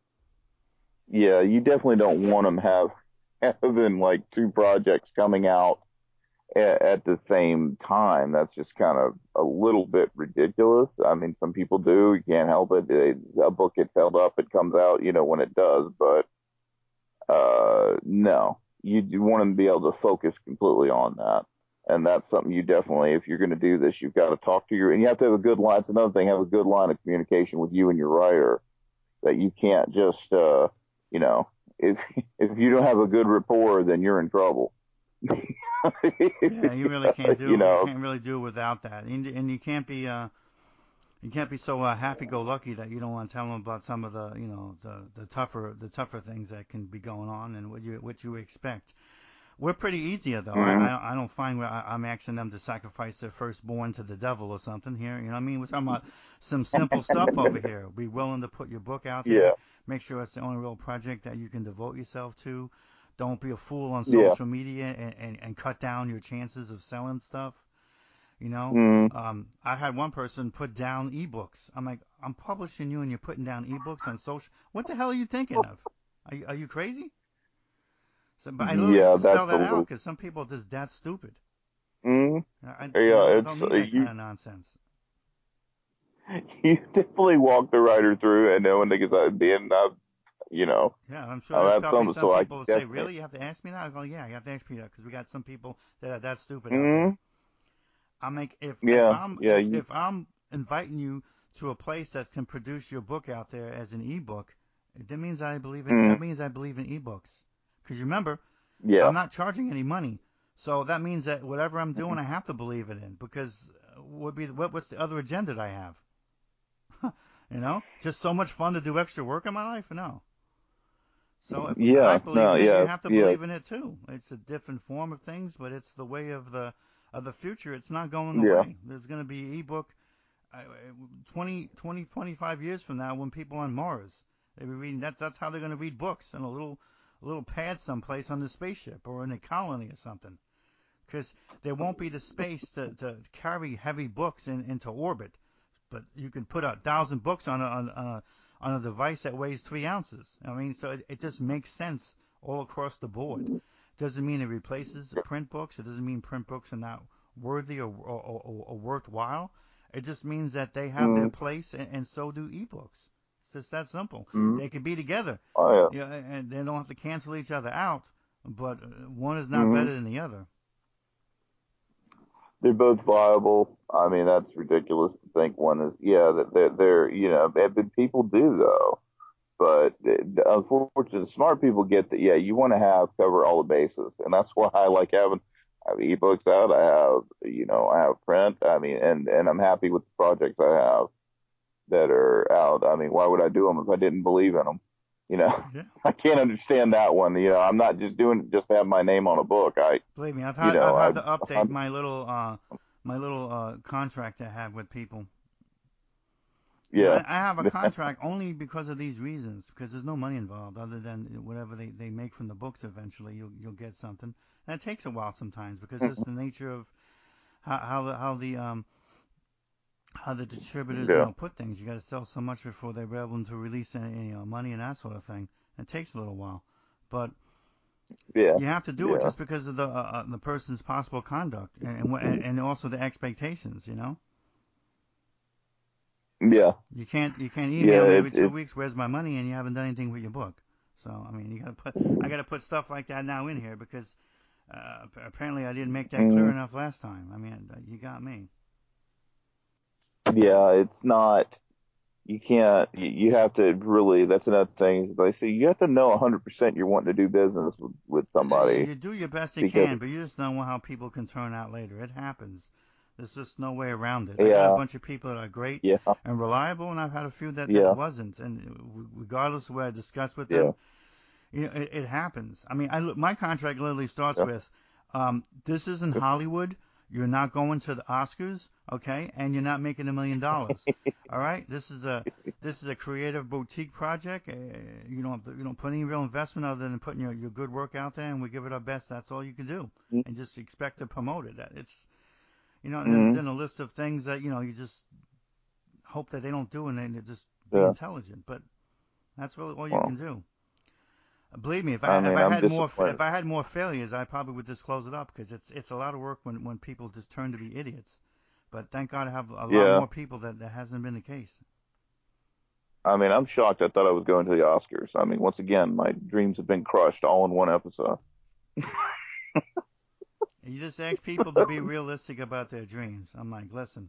yeah. You definitely don't want them have having like two projects coming out at, at the same time. That's just kind of a little bit ridiculous. I mean, some people do. You can't help it. It- A book gets held up, it comes out, you know, when it does. But uh, no, you, you want them to be able to focus completely on that. And that's something you definitely, if you're going to do this, you've got to talk to your, and you have to have a good line. It's another thing, have a good line of communication with you and your writer that you can't just, uh, you know, if if you don't have a good rapport, then you're in trouble. Yeah, you really can't You do you know, can't really do without that, and, and you can't be uh you can't be so uh, happy-go-lucky that you don't want to tell them about some of the you know the the tougher the tougher things that can be going on and what you what you expect. We're pretty easier though. I mm, I, I don't find where I, I'm asking them to sacrifice their firstborn to the devil or something here. You know what I mean? We're talking about some simple stuff over here. Be willing to put your book out there. yeah, Make sure it's the only real project that you can devote yourself to. Don't be a fool on yeah, social media and, and, and cut down your chances of selling stuff. You know, mm, um, I had one person put down ebooks. I'm like, I'm publishing you and you're putting down ebooks on social. What the hell are you thinking of? Are you, are you crazy? So, but I literally have yeah. to spell That's a that out little, because some people are just that stupid. mm, I, you know, yeah. I It's don't uh, need that kind you. of nonsense. You definitely walk the writer through, and knowing because I'd be in, uh, you know, Yeah, I'm sure I've there's had probably some, some so I people that say, definitely, really? You have to ask me that? I go, yeah, you have to ask me that because we got some people that are that stupid out there. mm, I'm like, if, if yeah, I'm, yeah, if, you, if I'm inviting you to a place that can produce your book out there as an ebook, that means I believe in, that mm, means I believe in ebooks. Because remember, yeah, I'm not charging any money. So that means that whatever I'm doing, I have to believe it in because what be what, what's the other agenda that I have? You know, just so much fun to do extra work in my life? No. So if I yeah, believe no, in it, you yeah, have to yeah, believe in it too. It's a different form of things, but it's the way of the of the future. It's not going yeah, away. There's going to be ebook uh, twenty, twenty, twenty-five years from now when people on Mars they be reading. That's that's how they're going to read books in a little a little pad someplace on the spaceship or in a colony or something. Because there won't be the space to, to carry heavy books in, into orbit. But you can put a thousand books on a, on, a on a device that weighs three ounces. I mean, so it, it just makes sense all across the board. Doesn't mean it replaces print books. It doesn't mean print books are not worthy or, or, or, or worthwhile. It just means that they have their mm, place, and, and so do ebooks. It's just that simple. mm, They could be together, oh yeah, yeah, and they don't have to cancel each other out. But uh, one is not mm. better than the other. They're both viable. I mean, that's ridiculous to think one is, yeah, that they're, they're, you know, but people do though. But uh, unfortunately, smart people get that. Yeah, you want to have cover all the bases, and that's why I like having I have ebooks out. I have, you know, I have print. I mean, and and I'm happy with the projects I have that are out. I mean, why would I do them if I didn't believe in them? You know, Yeah. I can't understand that one. You know, I'm not just doing it just to have my name on a book. I, Believe me, I've you had know, I've I, had to update I'm, my little uh my little uh contract I have with people. You know, I, yeah, I have a contract only because of these reasons, because there's no money involved other than whatever they, they make from the books. Eventually, you'll you'll get something, and it takes a while sometimes because it's the nature of how how the how the um how the distributors, you Yeah. know, put things. You got to sell so much before they're able to release any, you know, money and that sort of thing. It takes a little while, but Yeah. you have to do it Yeah. just because of the uh, uh, the person's possible conduct and, and and also the expectations. You know, Yeah. you can't you can't email Yeah. me It, every two it, weeks. Where's my money? And you haven't done anything with your book. So I mean, you got to put I got to put stuff like that now in here because uh, apparently I didn't make that clear mm, enough last time. I mean, you got me. yeah. It's not. You can't. You, you have to really. That's another thing. Is they say you have to know one hundred percent you're wanting to do business with, with Uh, You, somebody you do your best you because can, but you just don't know how people can turn out later. It happens. There's just no way around it. I got a yeah, bunch of people that are great yeah, and reliable, and I've had a few that that yeah, wasn't. And regardless of what I discussed with yeah, them, you know, it, it happens. I mean, I look- my contract literally starts yeah. with, um, "This isn't Hollywood. You're not going to the Oscars, okay? And you're not making a million dollars. All right? This is a this is a creative boutique project. Uh, you don't you don't put any real investment other than putting your, your good work out there, and we give it our best. That's all you can do, and just expect to promote it. That it's you know, and then, Mm-hmm. then a list of things that you know you just hope that they don't do, and then just be Yeah. intelligent. But that's really all you Well, can do. Believe me, if I I if mean, I I'm had more disappointed. if I had more failures, I probably would just close it up because it's it's a lot of work when when people just turn to be idiots. But thank God I have a lot Yeah. more people that that hasn't been the case. I mean, I'm shocked. I thought I was going to the Oscars. I mean, once again, my dreams have been crushed all in one episode. You just ask people to be realistic about their dreams. I'm like, listen,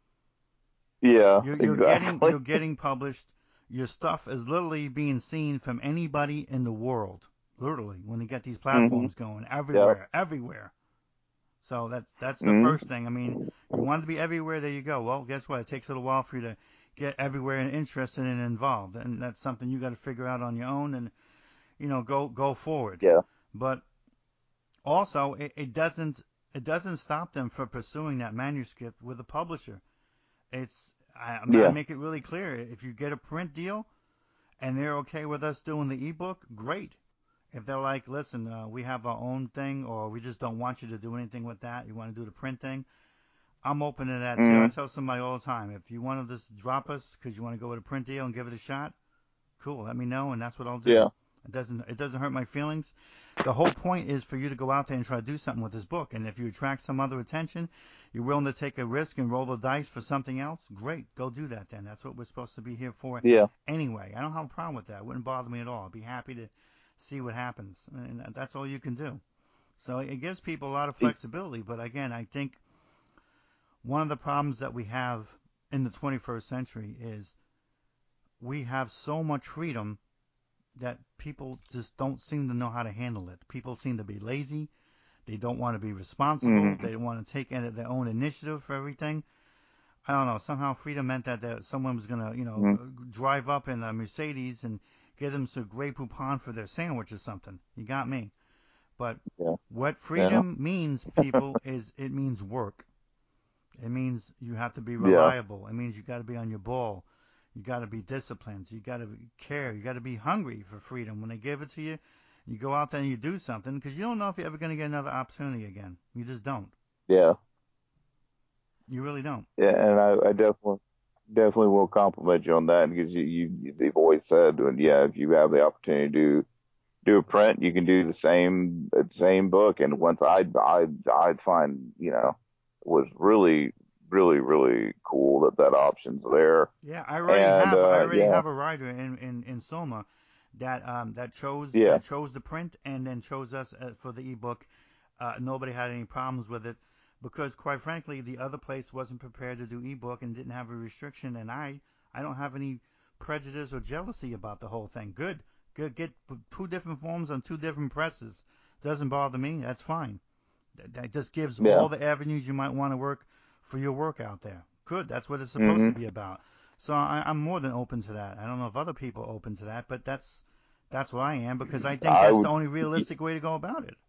Yeah, you're you're getting exactly. you're getting published. Your stuff is literally being seen from anybody in the world. Literally, when they get these Hmm. platforms going, Yep. everywhere, everywhere. So that's that's the Hmm. first thing. I mean, you want to be everywhere. There you go. Well, guess what? It takes a little while for you to get everywhere and interested and involved, and that's something you got to figure out on your own, and you know, go go forward. Yeah. But also, it, it doesn't it doesn't stop them from pursuing that manuscript with a publisher. It's I, I Yeah. make it really clear. If you get a print deal and they're okay with us doing the ebook, great. If they're like, listen, uh, we have our own thing, or we just don't want you to do anything with that, you want to do the print thing, I'm open to that too. I Hmm. tell somebody all the time, if you want to just drop us because you want to go with a print deal and give it a shot, cool. Let me know, and that's what I'll do. Yeah. It doesn't it doesn't hurt my feelings. The whole point is for you to go out there and try to do something with this book. And if you attract some other attention, you're willing to take a risk and roll the dice for something else, great. Go do that then. That's what we're supposed to be here for Yeah. anyway. I don't have a problem with that. It wouldn't bother me at all. I'd be happy to see what happens. And that's all you can do. So it gives people a lot of Y- flexibility. But again, I think one of the problems that we have in the twenty-first century is we have so much freedom that people just don't seem to know how to handle it. People seem to be lazy. They don't want to be responsible. Hmm. They want to take their own initiative for everything. I don't know. Somehow freedom meant that, that someone was going to, you know, Hmm. drive up in a Mercedes and get them some Grey Poupon for their sandwich or something. You got me. But Yeah. what Yeah. freedom means, people, is it means work. It means you have to be Yeah. reliable. It means you got to be on your ball. You got to be disciplined. You got to care. You got to be hungry for freedom. When they give it to you, you go out there and you do something because you don't know if you're ever going to get another opportunity again. You just don't. Yeah. You really don't. Yeah. And I, I definitely, definitely will compliment you on that because you, you, they've always said, and yeah, if you have the opportunity to do a print, you can do the same, uh, same book. And once I, I, I find, you know, was really, really, really cool that that option's there. Yeah, I already And, have. I uh, already yeah, have a writer in in in Soma that um that chose yeah, that chose the print and then chose us uh, for the ebook. Uh, nobody had any problems with it because, quite frankly, the other place wasn't prepared to do ebook and didn't have a restriction, and I I don't have any prejudice or jealousy about the whole thing. Good, good. Get two different forms on two different presses. Doesn't bother me. That's fine. That, that just gives yeah. all the avenues you might want to work for your work out there. Good. That's what it's supposed to Hmm. be about. So I, I'm more than open to that. I don't know if other people are open to that, but that's that's what I am because I think I that's the would, only realistic way to go about it.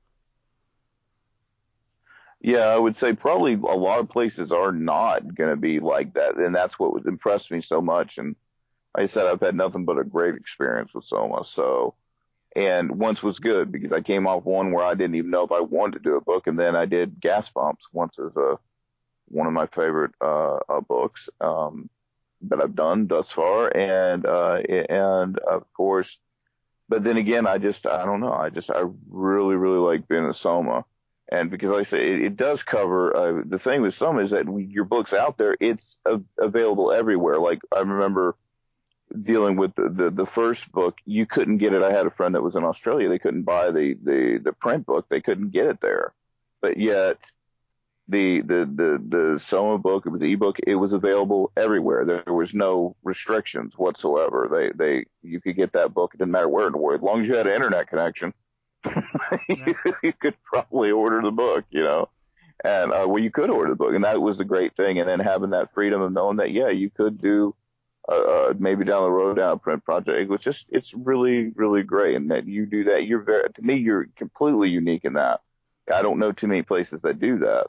yeah, I would say probably a lot of places are not going to be like that. And that's what was impressed me so much. And like I said, I've had nothing but a great experience with Soma. So, and once was good because I came off one where I didn't even know if I wanted to do a book. And then I did gas pumps once as a, one of my favorite uh, uh, books um, that I've done thus far, and uh, and of course, but then again, I just I don't know. I just I really really like being a Soma, and because like I say it, it does cover uh, the thing with Soma is that we, your book's out there. It's a, available everywhere. Like I remember dealing with the, the the first book, you couldn't get it. I had a friend that was in Australia. They couldn't buy the the the print book. They couldn't get it there, but yet the the the the Soma book, it was ebook, it was available everywhere. There was no restrictions whatsoever. They they you could get that book. It didn't matter where in the world, as long as you had an internet connection, Yeah. you, you could probably order the book, you know. And uh, well, you could order the book, and that was the great thing. And then having that freedom of knowing that, yeah, you could do uh, uh, maybe down the road down a print project. It was just, it's really, really great. And that you do that, you're very, to me, you're completely unique in that. I don't know too many places that do that.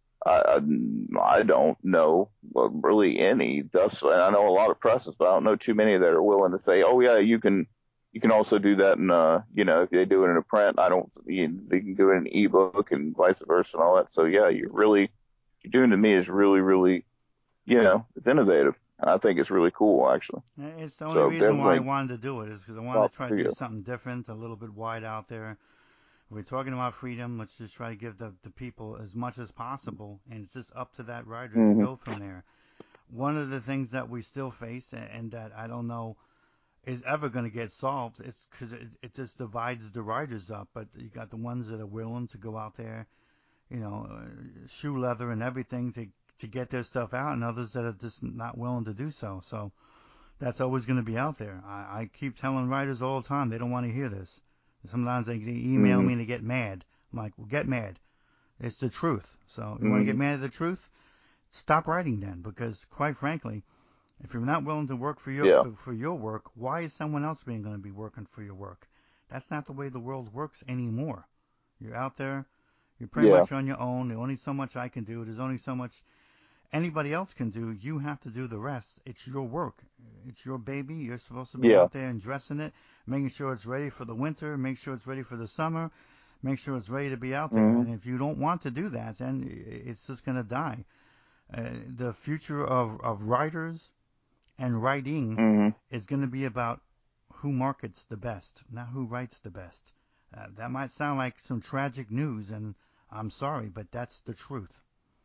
I, I, I don't know well, really any. Thus, and I know a lot of presses, but I don't know too many that are willing to say, "Oh yeah, you can, you can also do that in, uh, you know, if they do it in a print, I don't, you, they can do it in ebook and vice versa and all that." So yeah, you really, what you're doing to me is really, really, you know, it's innovative, and I think it's really cool actually. It's the only So reason why I definitely wanted to do it is because I wanted to props try to to do you. something different, a little bit wide out there. We're talking about freedom. Let's just try to give the, the people as much as possible, and it's just up to that writer to Hmm. go from there. One of the things that we still face, and that I don't know is ever going to get solved, it's because it, it just divides the writers up. But you got the ones that are willing to go out there, you know, uh, shoe leather and everything to to get their stuff out, and others that are just not willing to do so. So that's always going to be out there. I, I keep telling writers all the time they don't want to hear this. Sometimes they, they email Hmm. me and they get mad. I'm like, well, get mad. It's the truth. So you want to get Hmm. mad at the truth? Stop writing then, because quite frankly, if you're not willing to work for your Yeah. for, for your work, why is someone else being going to be working for your work? That's not the way the world works anymore. You're out there. You're pretty Yeah. much on your own. There's only so much I can do. There's only so much anybody else can do. You have to do the rest. It's your work. It's your baby. You're supposed to be Yeah. out there and dressing it, making sure it's ready for the winter, make sure it's ready for the summer, make sure it's ready to be out there. Hmm. And if you don't want to do that, then it's just going to die. Uh, the future of, of writers and writing Hmm. is going to be about who markets the best, not who writes the best. Uh, that might sound like some tragic news, and I'm sorry, but that's the truth.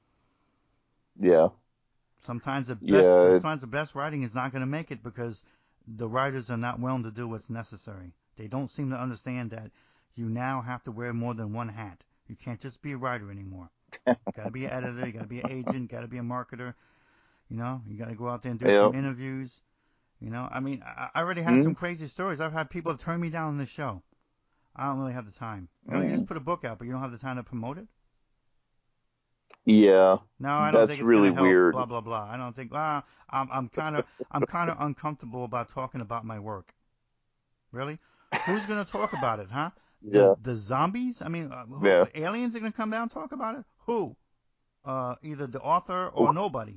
Yeah. Sometimes the best, Yeah. It, sometimes the best writing is not going to make it because the writers are not willing to do what's necessary. They don't seem to understand that you now have to wear more than one hat. You can't just be a writer anymore. You got to be an editor. You got to be an agent. Got to be a marketer. You know, you got to go out there and do yeah. some interviews. You know, I mean, I, I already had Hmm. some crazy stories. I've had people turn me down on the show. I don't really have the time. You know, you Hmm. just put a book out, but you don't have the time to promote it. Yeah. No, I don't think That's it's going really to help. weird. Blah blah blah. I don't think. Ah, I'm I'm kind of I'm kind of uncomfortable about talking about my work. Really? Who's going to talk about it, huh? The Yeah. the zombies? I mean, uh, Yeah. who, aliens are going to come down and talk about it? Who? Uh, either the author or nobody.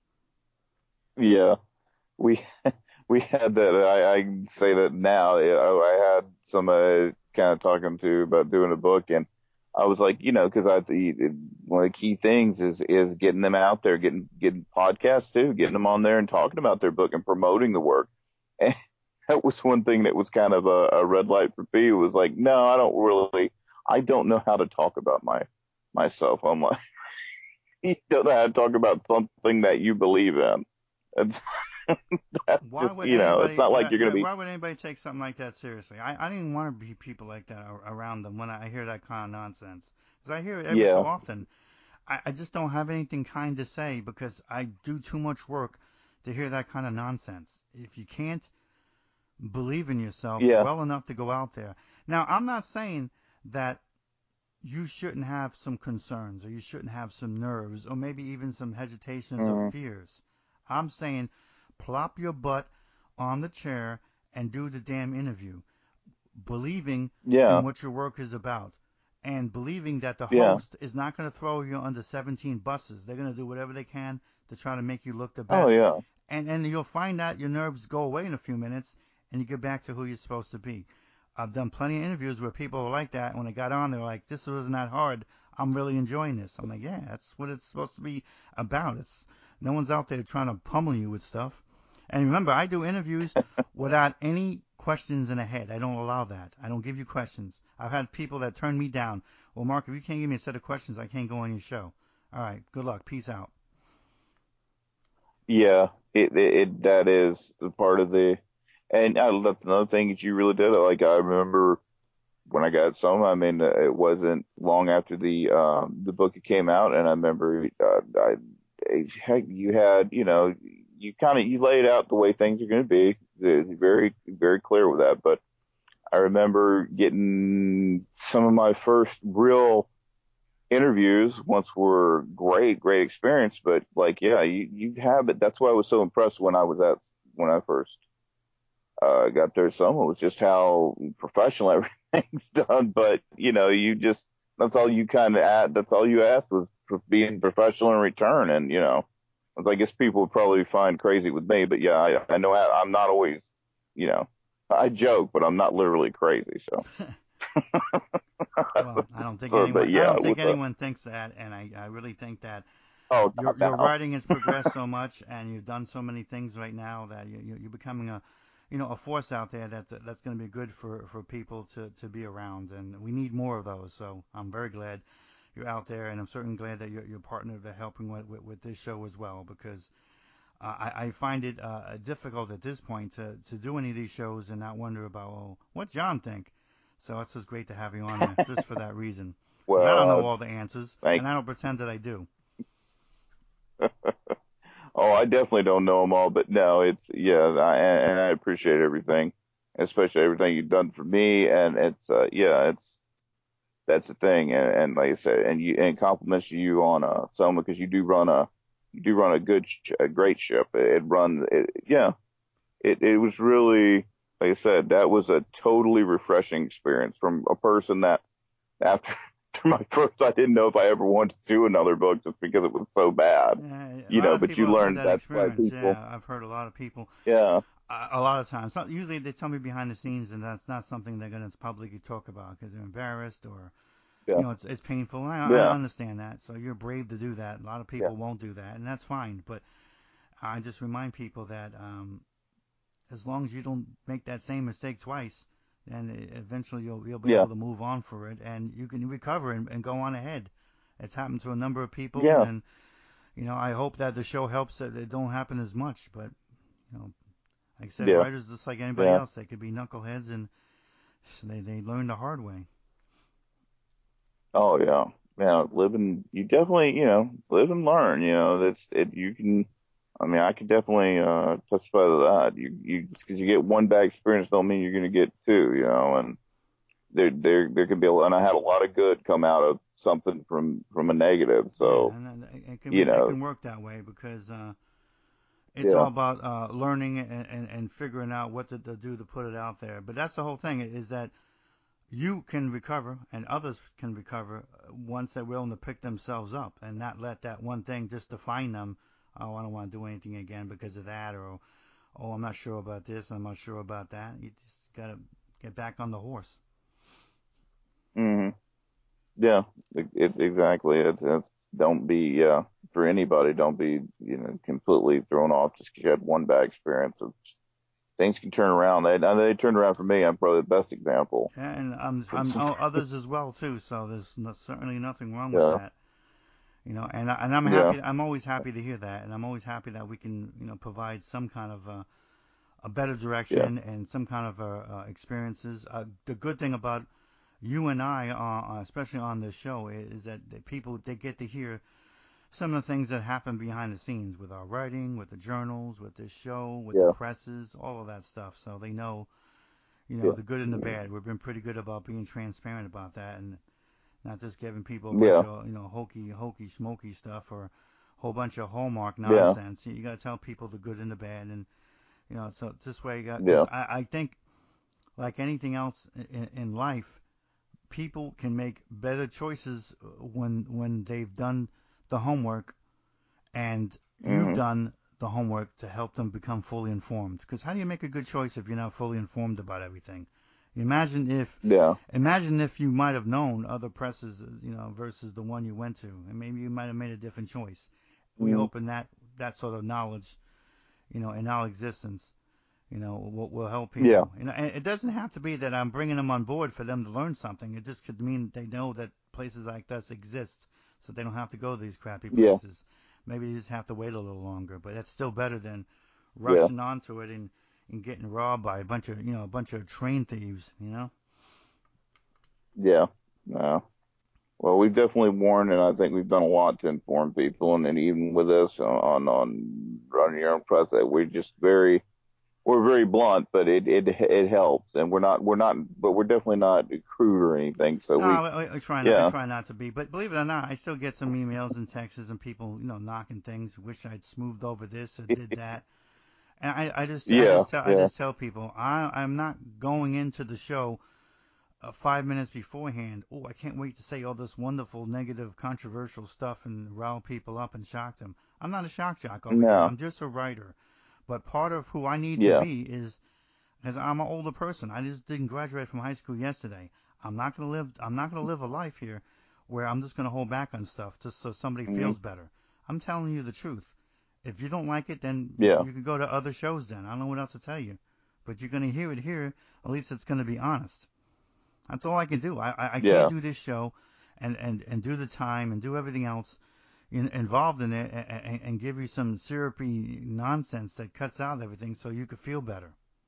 Yeah. We we had that. I, I say that now. I, I had some uh, kind of talking to about doing a book, and I was like, you know, because I the, one of the key things is is getting them out there, getting getting podcasts too, getting them on there and talking about their book and promoting the work. And that was one thing that was kind of a, a red light for me. It was like, no, I don't really, I don't know how to talk about my myself. I'm like, you don't know how to talk about something that you believe in. And that's Why just, would you know, it's anybody? not like you're going Yeah, to be, why would anybody take something like that seriously? I, I didn't want to be people like that around them when I hear that kind of nonsense, because I hear it every so yeah, often. I, I just don't have anything kind to say because I do too much work to hear that kind of nonsense. If you can't believe in yourself yeah, well enough to go out there, now I'm not saying that you shouldn't have some concerns or you shouldn't have some nerves or maybe even some hesitations or hmm, fears. I'm saying plop your butt on the chair and do the damn interview, believing in yeah, what your work is about and believing that the yeah. host is not going to throw you under seventeen buses. They're going to do whatever they can to try to make you look the Oh, best. yeah. And, and you'll find out your nerves go away in a few minutes and you get back to who you're supposed to be. I've done plenty of interviews where people were like that. When I got on, they were like, this wasn't that hard. I'm really enjoying this. I'm like, yeah, that's what it's supposed to be about. It's no one's out there trying to pummel you with stuff. And remember, I do interviews without any questions in the head. I don't allow that. I don't give you questions. I've had people that turn me down. Well, Mark, if you can't give me a set of questions, I can't go on your show. All right, good luck. Peace out. Yeah, it, it, it that is part of the, and uh, that's another thing that you really did. Like I remember when I got some. I mean, uh, it wasn't long after the um the book came out, and I remember uh, I, I heck, you had you know you kind of you laid out the way things are going to be. It's very very clear with that. But I remember getting some of my first real interviews once were great, great experience. But like, yeah, you, you have it. That's why I was so impressed when I was at, when I first, uh, got there. Some it was just how professional everything's done. But, you know, you just, that's all you kind of add. That's all you asked was for being professional in return. And, you know, as I guess people would probably find crazy with me, but yeah, I, I know I, I'm not always, you know, I joke, but I'm not literally crazy. So, Well, I don't think so, anyone but I yeah, don't think with the, anyone thinks that, and I, I really think that oh, your not your now. writing has progressed so much, and you've done so many things right now that you, you- you're becoming a you know a force out there that's that's going to be good for, for people to, to be around, and we need more of those. So I'm very glad you're out there, and I'm certainly glad that you're, you're partnered to helping with, with, with this show as well, because uh, I, I find it uh, difficult at this point to, to do any of these shows and not wonder about, well, what John think. So it's just great to have you on there just for that reason, because I don't know Well, all the answers, thank and I don't pretend that I do. Oh, I definitely don't know them all, but no, it's yeah, I, and I appreciate everything, especially everything you've done for me, and it's uh, yeah, it's that's the thing, and, and like I said, and you and compliments to you on uh Soma because you do run a you do run a good sh a great ship. It, it runs, it, yeah, it it was really like I said, that was a totally refreshing experience from a person that after after my first, I didn't know if I ever wanted to do another book just because it was so bad, Yeah, a you lot know. of But people you have had learn that that's why experience. people, Yeah, I've heard a lot of people. yeah, Uh, a lot of times, not, usually they tell me behind the scenes, and that's not something they're going to publicly talk about because they're embarrassed or you yeah, know it's it's painful. And I, I yeah, understand that. So you're brave to do that. A lot of yeah, people won't do that, and that's fine. But I just remind people that um, as long as you don't make that same mistake twice, then e- eventually you'll you'll be yeah, able to move on for it, and you can recover and, and go on ahead. It's happened to a number of people, yeah, and you know I hope that the show helps that it don't happen as much. But you know, like I said, yeah, writers just like anybody yeah. else, they could be knuckleheads, and they they learn the hard way. Oh yeah, yeah. Live and you definitely, you know, live and learn. You know, that's it. You can. I mean, I could definitely uh, testify to that. You, you just because you get one bad experience don't mean you're going to get two. You know, and there, there, there could be. A, and I had a lot of good come out of something from from a negative. Yeah, So, and then it can you be it know, can work that way because uh, it's all yeah, about uh, learning and, and, and figuring out what to, to do to put it out there. But that's the whole thing is that you can recover and others can recover once they're willing to pick themselves up and not let that one thing just define them. Oh, I don't want to do anything again because of that, or oh, I'm not sure about this, I'm not sure about that. You just gotta get back on the horse. hmm yeah, it, it, exactly. It, it's don't be uh, for anybody. Don't be you know completely thrown off just because you had one bad experience. It's, things can turn around. They they turned around for me. I'm probably the best example. Yeah, and I'm From I'm some, oh, others as well too. So there's no, certainly nothing wrong with yeah, that. You know, and I- and I'm yeah, happy. I'm always happy to hear that, and I'm always happy that we can you know provide some kind of uh, a better yeah, direction and some kind of uh, uh, experiences. Uh, the good thing about you and I, uh, uh, especially on this show, is that the people they get to hear some of the things that happen behind the scenes with our writing, with the journals, with this show, with the yeah, presses, all of that stuff. So they know, you know, yeah, the good and the bad. We've been pretty good about being transparent about that and not just giving people a bunch yeah, of, you know, hokey, hokey, smoky stuff or a whole bunch of hallmark yeah, nonsense. You got to tell people the good and the bad, and you know, so this way, because yeah. I, I think like anything else in, in life, people can make better choices when when they've done the homework and you've hmm done the homework to help them become fully informed. Because how do you make a good choice if you're not fully informed about everything? Imagine if, Yeah. imagine if you might have known other presses, you know, versus the one you went to, and maybe you might have made a different choice. We Mm, hope in that that sort of knowledge, you know, in our existence, you know, will, will help yeah. people. You know, and it doesn't have to be that I'm bringing them on board for them to learn something. It just could mean they know that places like this exist, so they don't have to go to these crappy Yeah. places. Maybe you just have to wait a little longer, but that's still better than Yeah. rushing onto it and, and getting robbed by a bunch of, you know, a bunch of train thieves. You know. Yeah. No. Well, we've definitely warned, and I think we've done a lot to inform people. And then even with this on on running your own press, that we're just very we're very blunt, but it it it helps. And we're not we're not, but we're definitely not crude or anything. So No, we, I, I try not. I yeah, try not to be, but believe it or not, I still get some emails and texts and people, you know, knocking things. Wish I'd smoothed over this or did that. And I, I just, I yeah, just tell, I yeah, just tell people, I, I'm not going into the show uh, five minutes beforehand. Oh, I can't wait to say all this wonderful, negative, controversial stuff and rile people up and shock them. I'm not a shock jock over here. no, I'm just a writer. But part of who I need to yeah, be is because I'm an older person. I just didn't graduate from high school yesterday. I'm not gonna live. I'm not gonna live a life here where I'm just gonna hold back on stuff just so somebody hmm, feels better. I'm telling you the truth. If you don't like it, then you, yeah, you can go to other shows. Then I don't know what else to tell you. But you're gonna hear it here. At least it's gonna be honest. That's all I can do. I I, I can't yeah, do this show and and and do the time and do everything else in, involved in it and, and, and give you some syrupy nonsense that cuts out everything so you could feel better.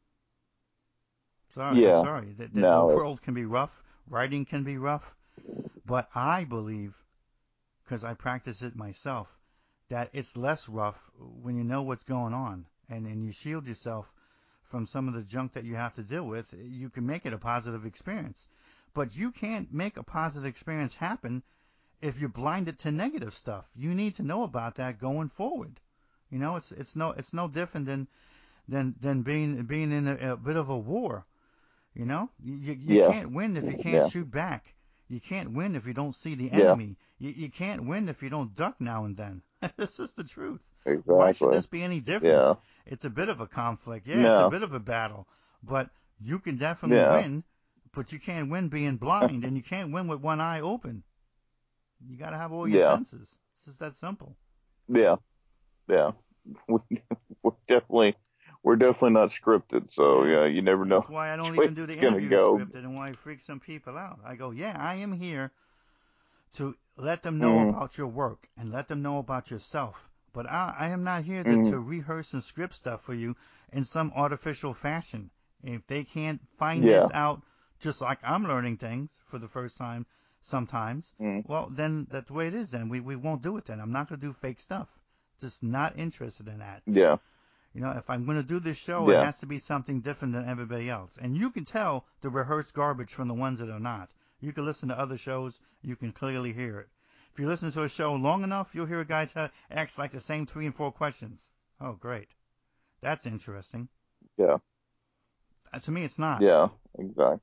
Sorry, I'm yeah. sorry. The, the, the No, world can be rough. Writing can be rough. But I believe, because I practice it myself, that it's less rough when you know what's going on and, and you shield yourself from some of the junk that you have to deal with. You can make it a positive experience. But you can't make a positive experience happen if you're blinded to negative stuff. You need to know about that going forward. You know, it's it's no it's no different than than than being being in a, a bit of a war. You know, you, you yeah, can't win if you can't yeah, shoot back. You can't win if you don't see the yeah, enemy. You, you can't win if you don't duck now and then. This is the truth. Why should exactly. this be any different? Yeah, It's a bit of a conflict. Yeah, it's a no, bit of a battle. But you can definitely yeah, win, but you can't win being blind, and you can't win with one eye open. You got to have all your yeah, senses. It's just that simple. yeah, yeah. We, we're definitely we're definitely not scripted, so Yeah. yeah, you never know That's why I don't which way even do the it's gonna interviews go. scripted and why I freak some people out. I go, yeah, I am here to let them know Mm, about your work and let them know about yourself. But I, I am not here to, mm, to rehearse and script stuff for you in some artificial fashion. If they can't find yeah, this out just like I'm learning things for the first time sometimes, mm, well, then that's the way it is. Then we, we won't do it then. I'm not going to do fake stuff. Just not interested in that. yeah, You know, if I'm going to do this show, it yeah, has to be something different than everybody else. And you can tell the rehearsed garbage from the ones that are not. You can listen to other shows, you can clearly hear it. If you listen to a show long enough, you'll hear a guy tell, ask like the same three and four questions. Oh, great. That's interesting. yeah, Uh, to me, it's not. yeah, exactly.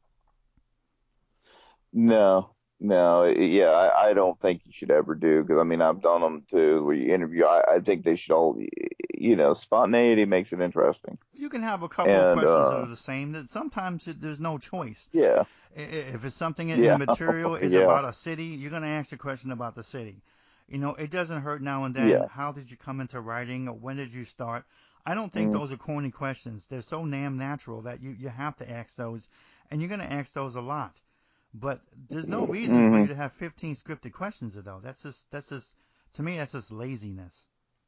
No, no, yeah, I, I don't think you should ever do because I mean I've done them too where you interview. I, I think they should all, you know, spontaneity makes it interesting, You can have a couple of and questions that uh, are the same. That sometimes it, there's no choice. yeah, If it's something in the yeah, material is yeah, about a city, you're going to ask a question about the city. You know, it doesn't hurt now and then. yeah, How did you come into writing? Or when did you start? I don't think mm, those are corny questions. They're so damn natural that you, you have to ask those, and you're going to ask those a lot. But there's no reason for hmm, you to have fifteen scripted questions, though. That's just that's just to me that's just laziness.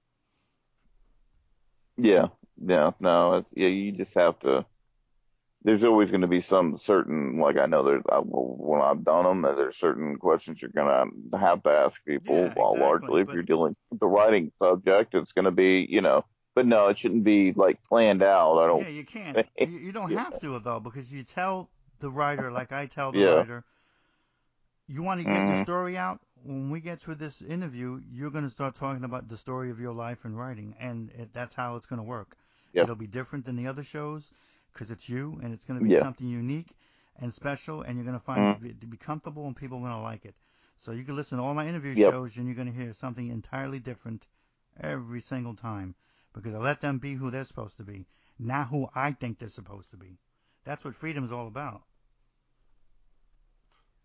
yeah, yeah. No, it's yeah. You just have to. There's always going to be some certain, like I know there's I, when I've done them, there's certain questions you're going to have to ask people. Yeah, While exactly. largely, if But you're dealing with the writing subject, it's going to be, you know. But no, it shouldn't be like planned out. I yeah, don't you can't. think. You, you don't Yeah, have to though, because you tell the writer, like I tell the yeah, writer, you want to get your hmm, story out. When we get through this interview, you're going to start talking about the story of your life and writing, and it, that's how it's going to work. yeah, It'll be different than the other shows because it's you, and it's going to be yeah, something unique and special, and you're going to find mm, it to be, to be comfortable, and people are going to like it. So you can listen to all my interview yep, shows, and you're going to hear something entirely different every single time because I let them be who they're supposed to be, not who I think they're supposed to be. That's what freedom is all about.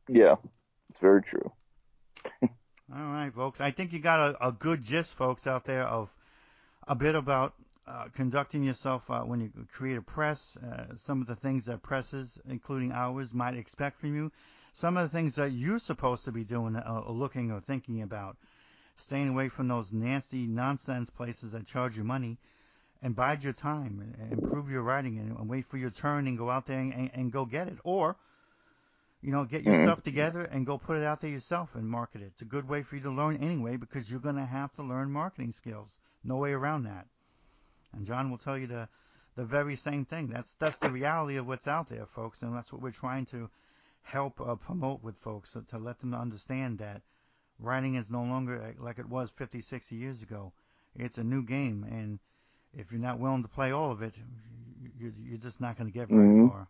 Yeah, it's very true. All right, folks. I think you got a, a good gist, folks, out there of a bit about uh, conducting yourself uh, when you create a press, uh, some of the things that presses, including ours, might expect from you, some of the things that you're supposed to be doing, uh, or looking or thinking about, staying away from those nasty nonsense places that charge you money, and bide your time and improve your writing and, and wait for your turn and go out there and, and, and go get it. Or, you know, get your Mm-hmm. stuff together and go put it out there yourself and market it. It's a good way for you to learn anyway because you're going to have to learn marketing skills. No way around that. And John will tell you the the very same thing. That's that's the reality of what's out there, folks, and that's what we're trying to help uh, promote with folks to, to let them understand that writing is no longer like it was fifty, sixty years ago. It's a new game, and if you're not willing to play all of it, you're, you're just not going to get very Mm-hmm. far.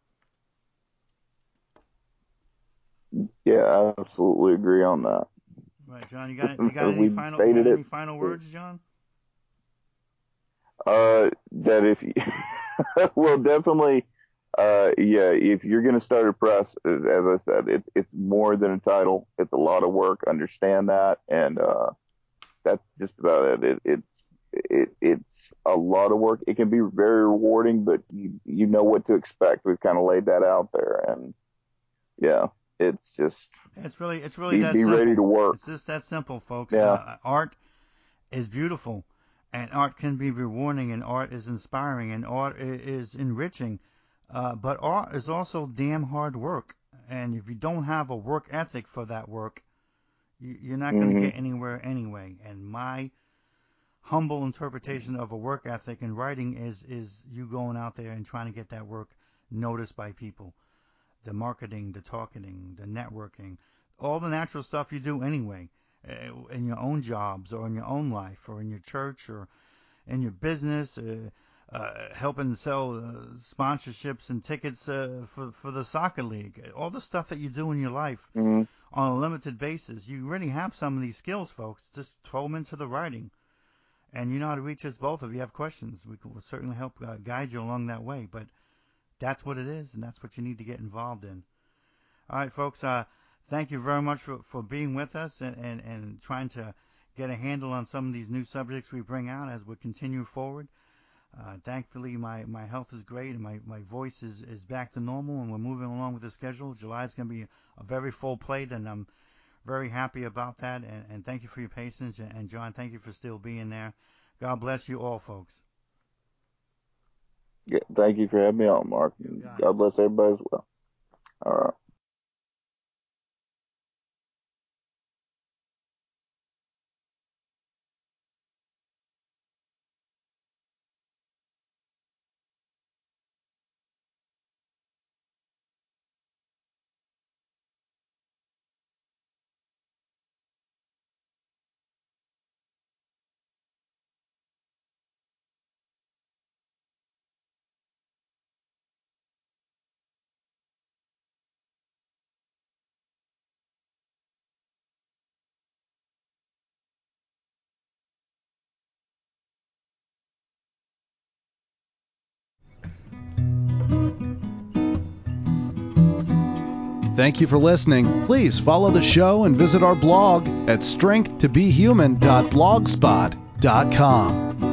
Yeah, I absolutely agree on that. Right, John. You got you got any We final you got stated it. any final words, John? Uh, that if you, well, definitely, uh, yeah, if you're going to start a press, as I said, it's it's more than a title. It's a lot of work. Understand that, and uh, that's just about it. it it's it, it's a lot of work. It can be very rewarding, but you you know what to expect. We've kind of laid that out there, and yeah, it's just It's really it's really be that be ready to simple. work. It's just that simple, folks. Yeah. Uh, art is beautiful, and art can be rewarding, and art is inspiring, and art is enriching. Uh, but art is also damn hard work, and if you don't have a work ethic for that work, you're not going to Hmm. get anywhere anyway. And my humble interpretation of a work ethic in writing is is you going out there and trying to get that work noticed by people. The marketing, the talking, the networking, all the natural stuff you do anyway, uh, in your own jobs or in your own life or in your church or in your business, uh, uh, helping sell uh, sponsorships and tickets uh, for for the soccer league, all the stuff that you do in your life Hmm. on a limited basis. You already have some of these skills, folks. Just throw them into the writing, and you know how to reach us both. If you have questions, we will certainly help uh, guide you along that way. But that's what it is, and that's what you need to get involved in. All right, folks. Uh, thank you very much for, for being with us and, and, and trying to get a handle on some of these new subjects we bring out as we continue forward. Uh, thankfully, my, my health is great and my, my voice is, is back to normal, and we're moving along with the schedule. July is going to be a very full plate, and I'm very happy about that. And, and thank you for your patience. And, and John, thank you for still being there. God bless you all, folks. Yeah, thank you for having me on, Mark. You got it. God bless everybody as well. All right. Thank you for listening. Please follow the show and visit our blog at strength to be human dot blogspot dot com.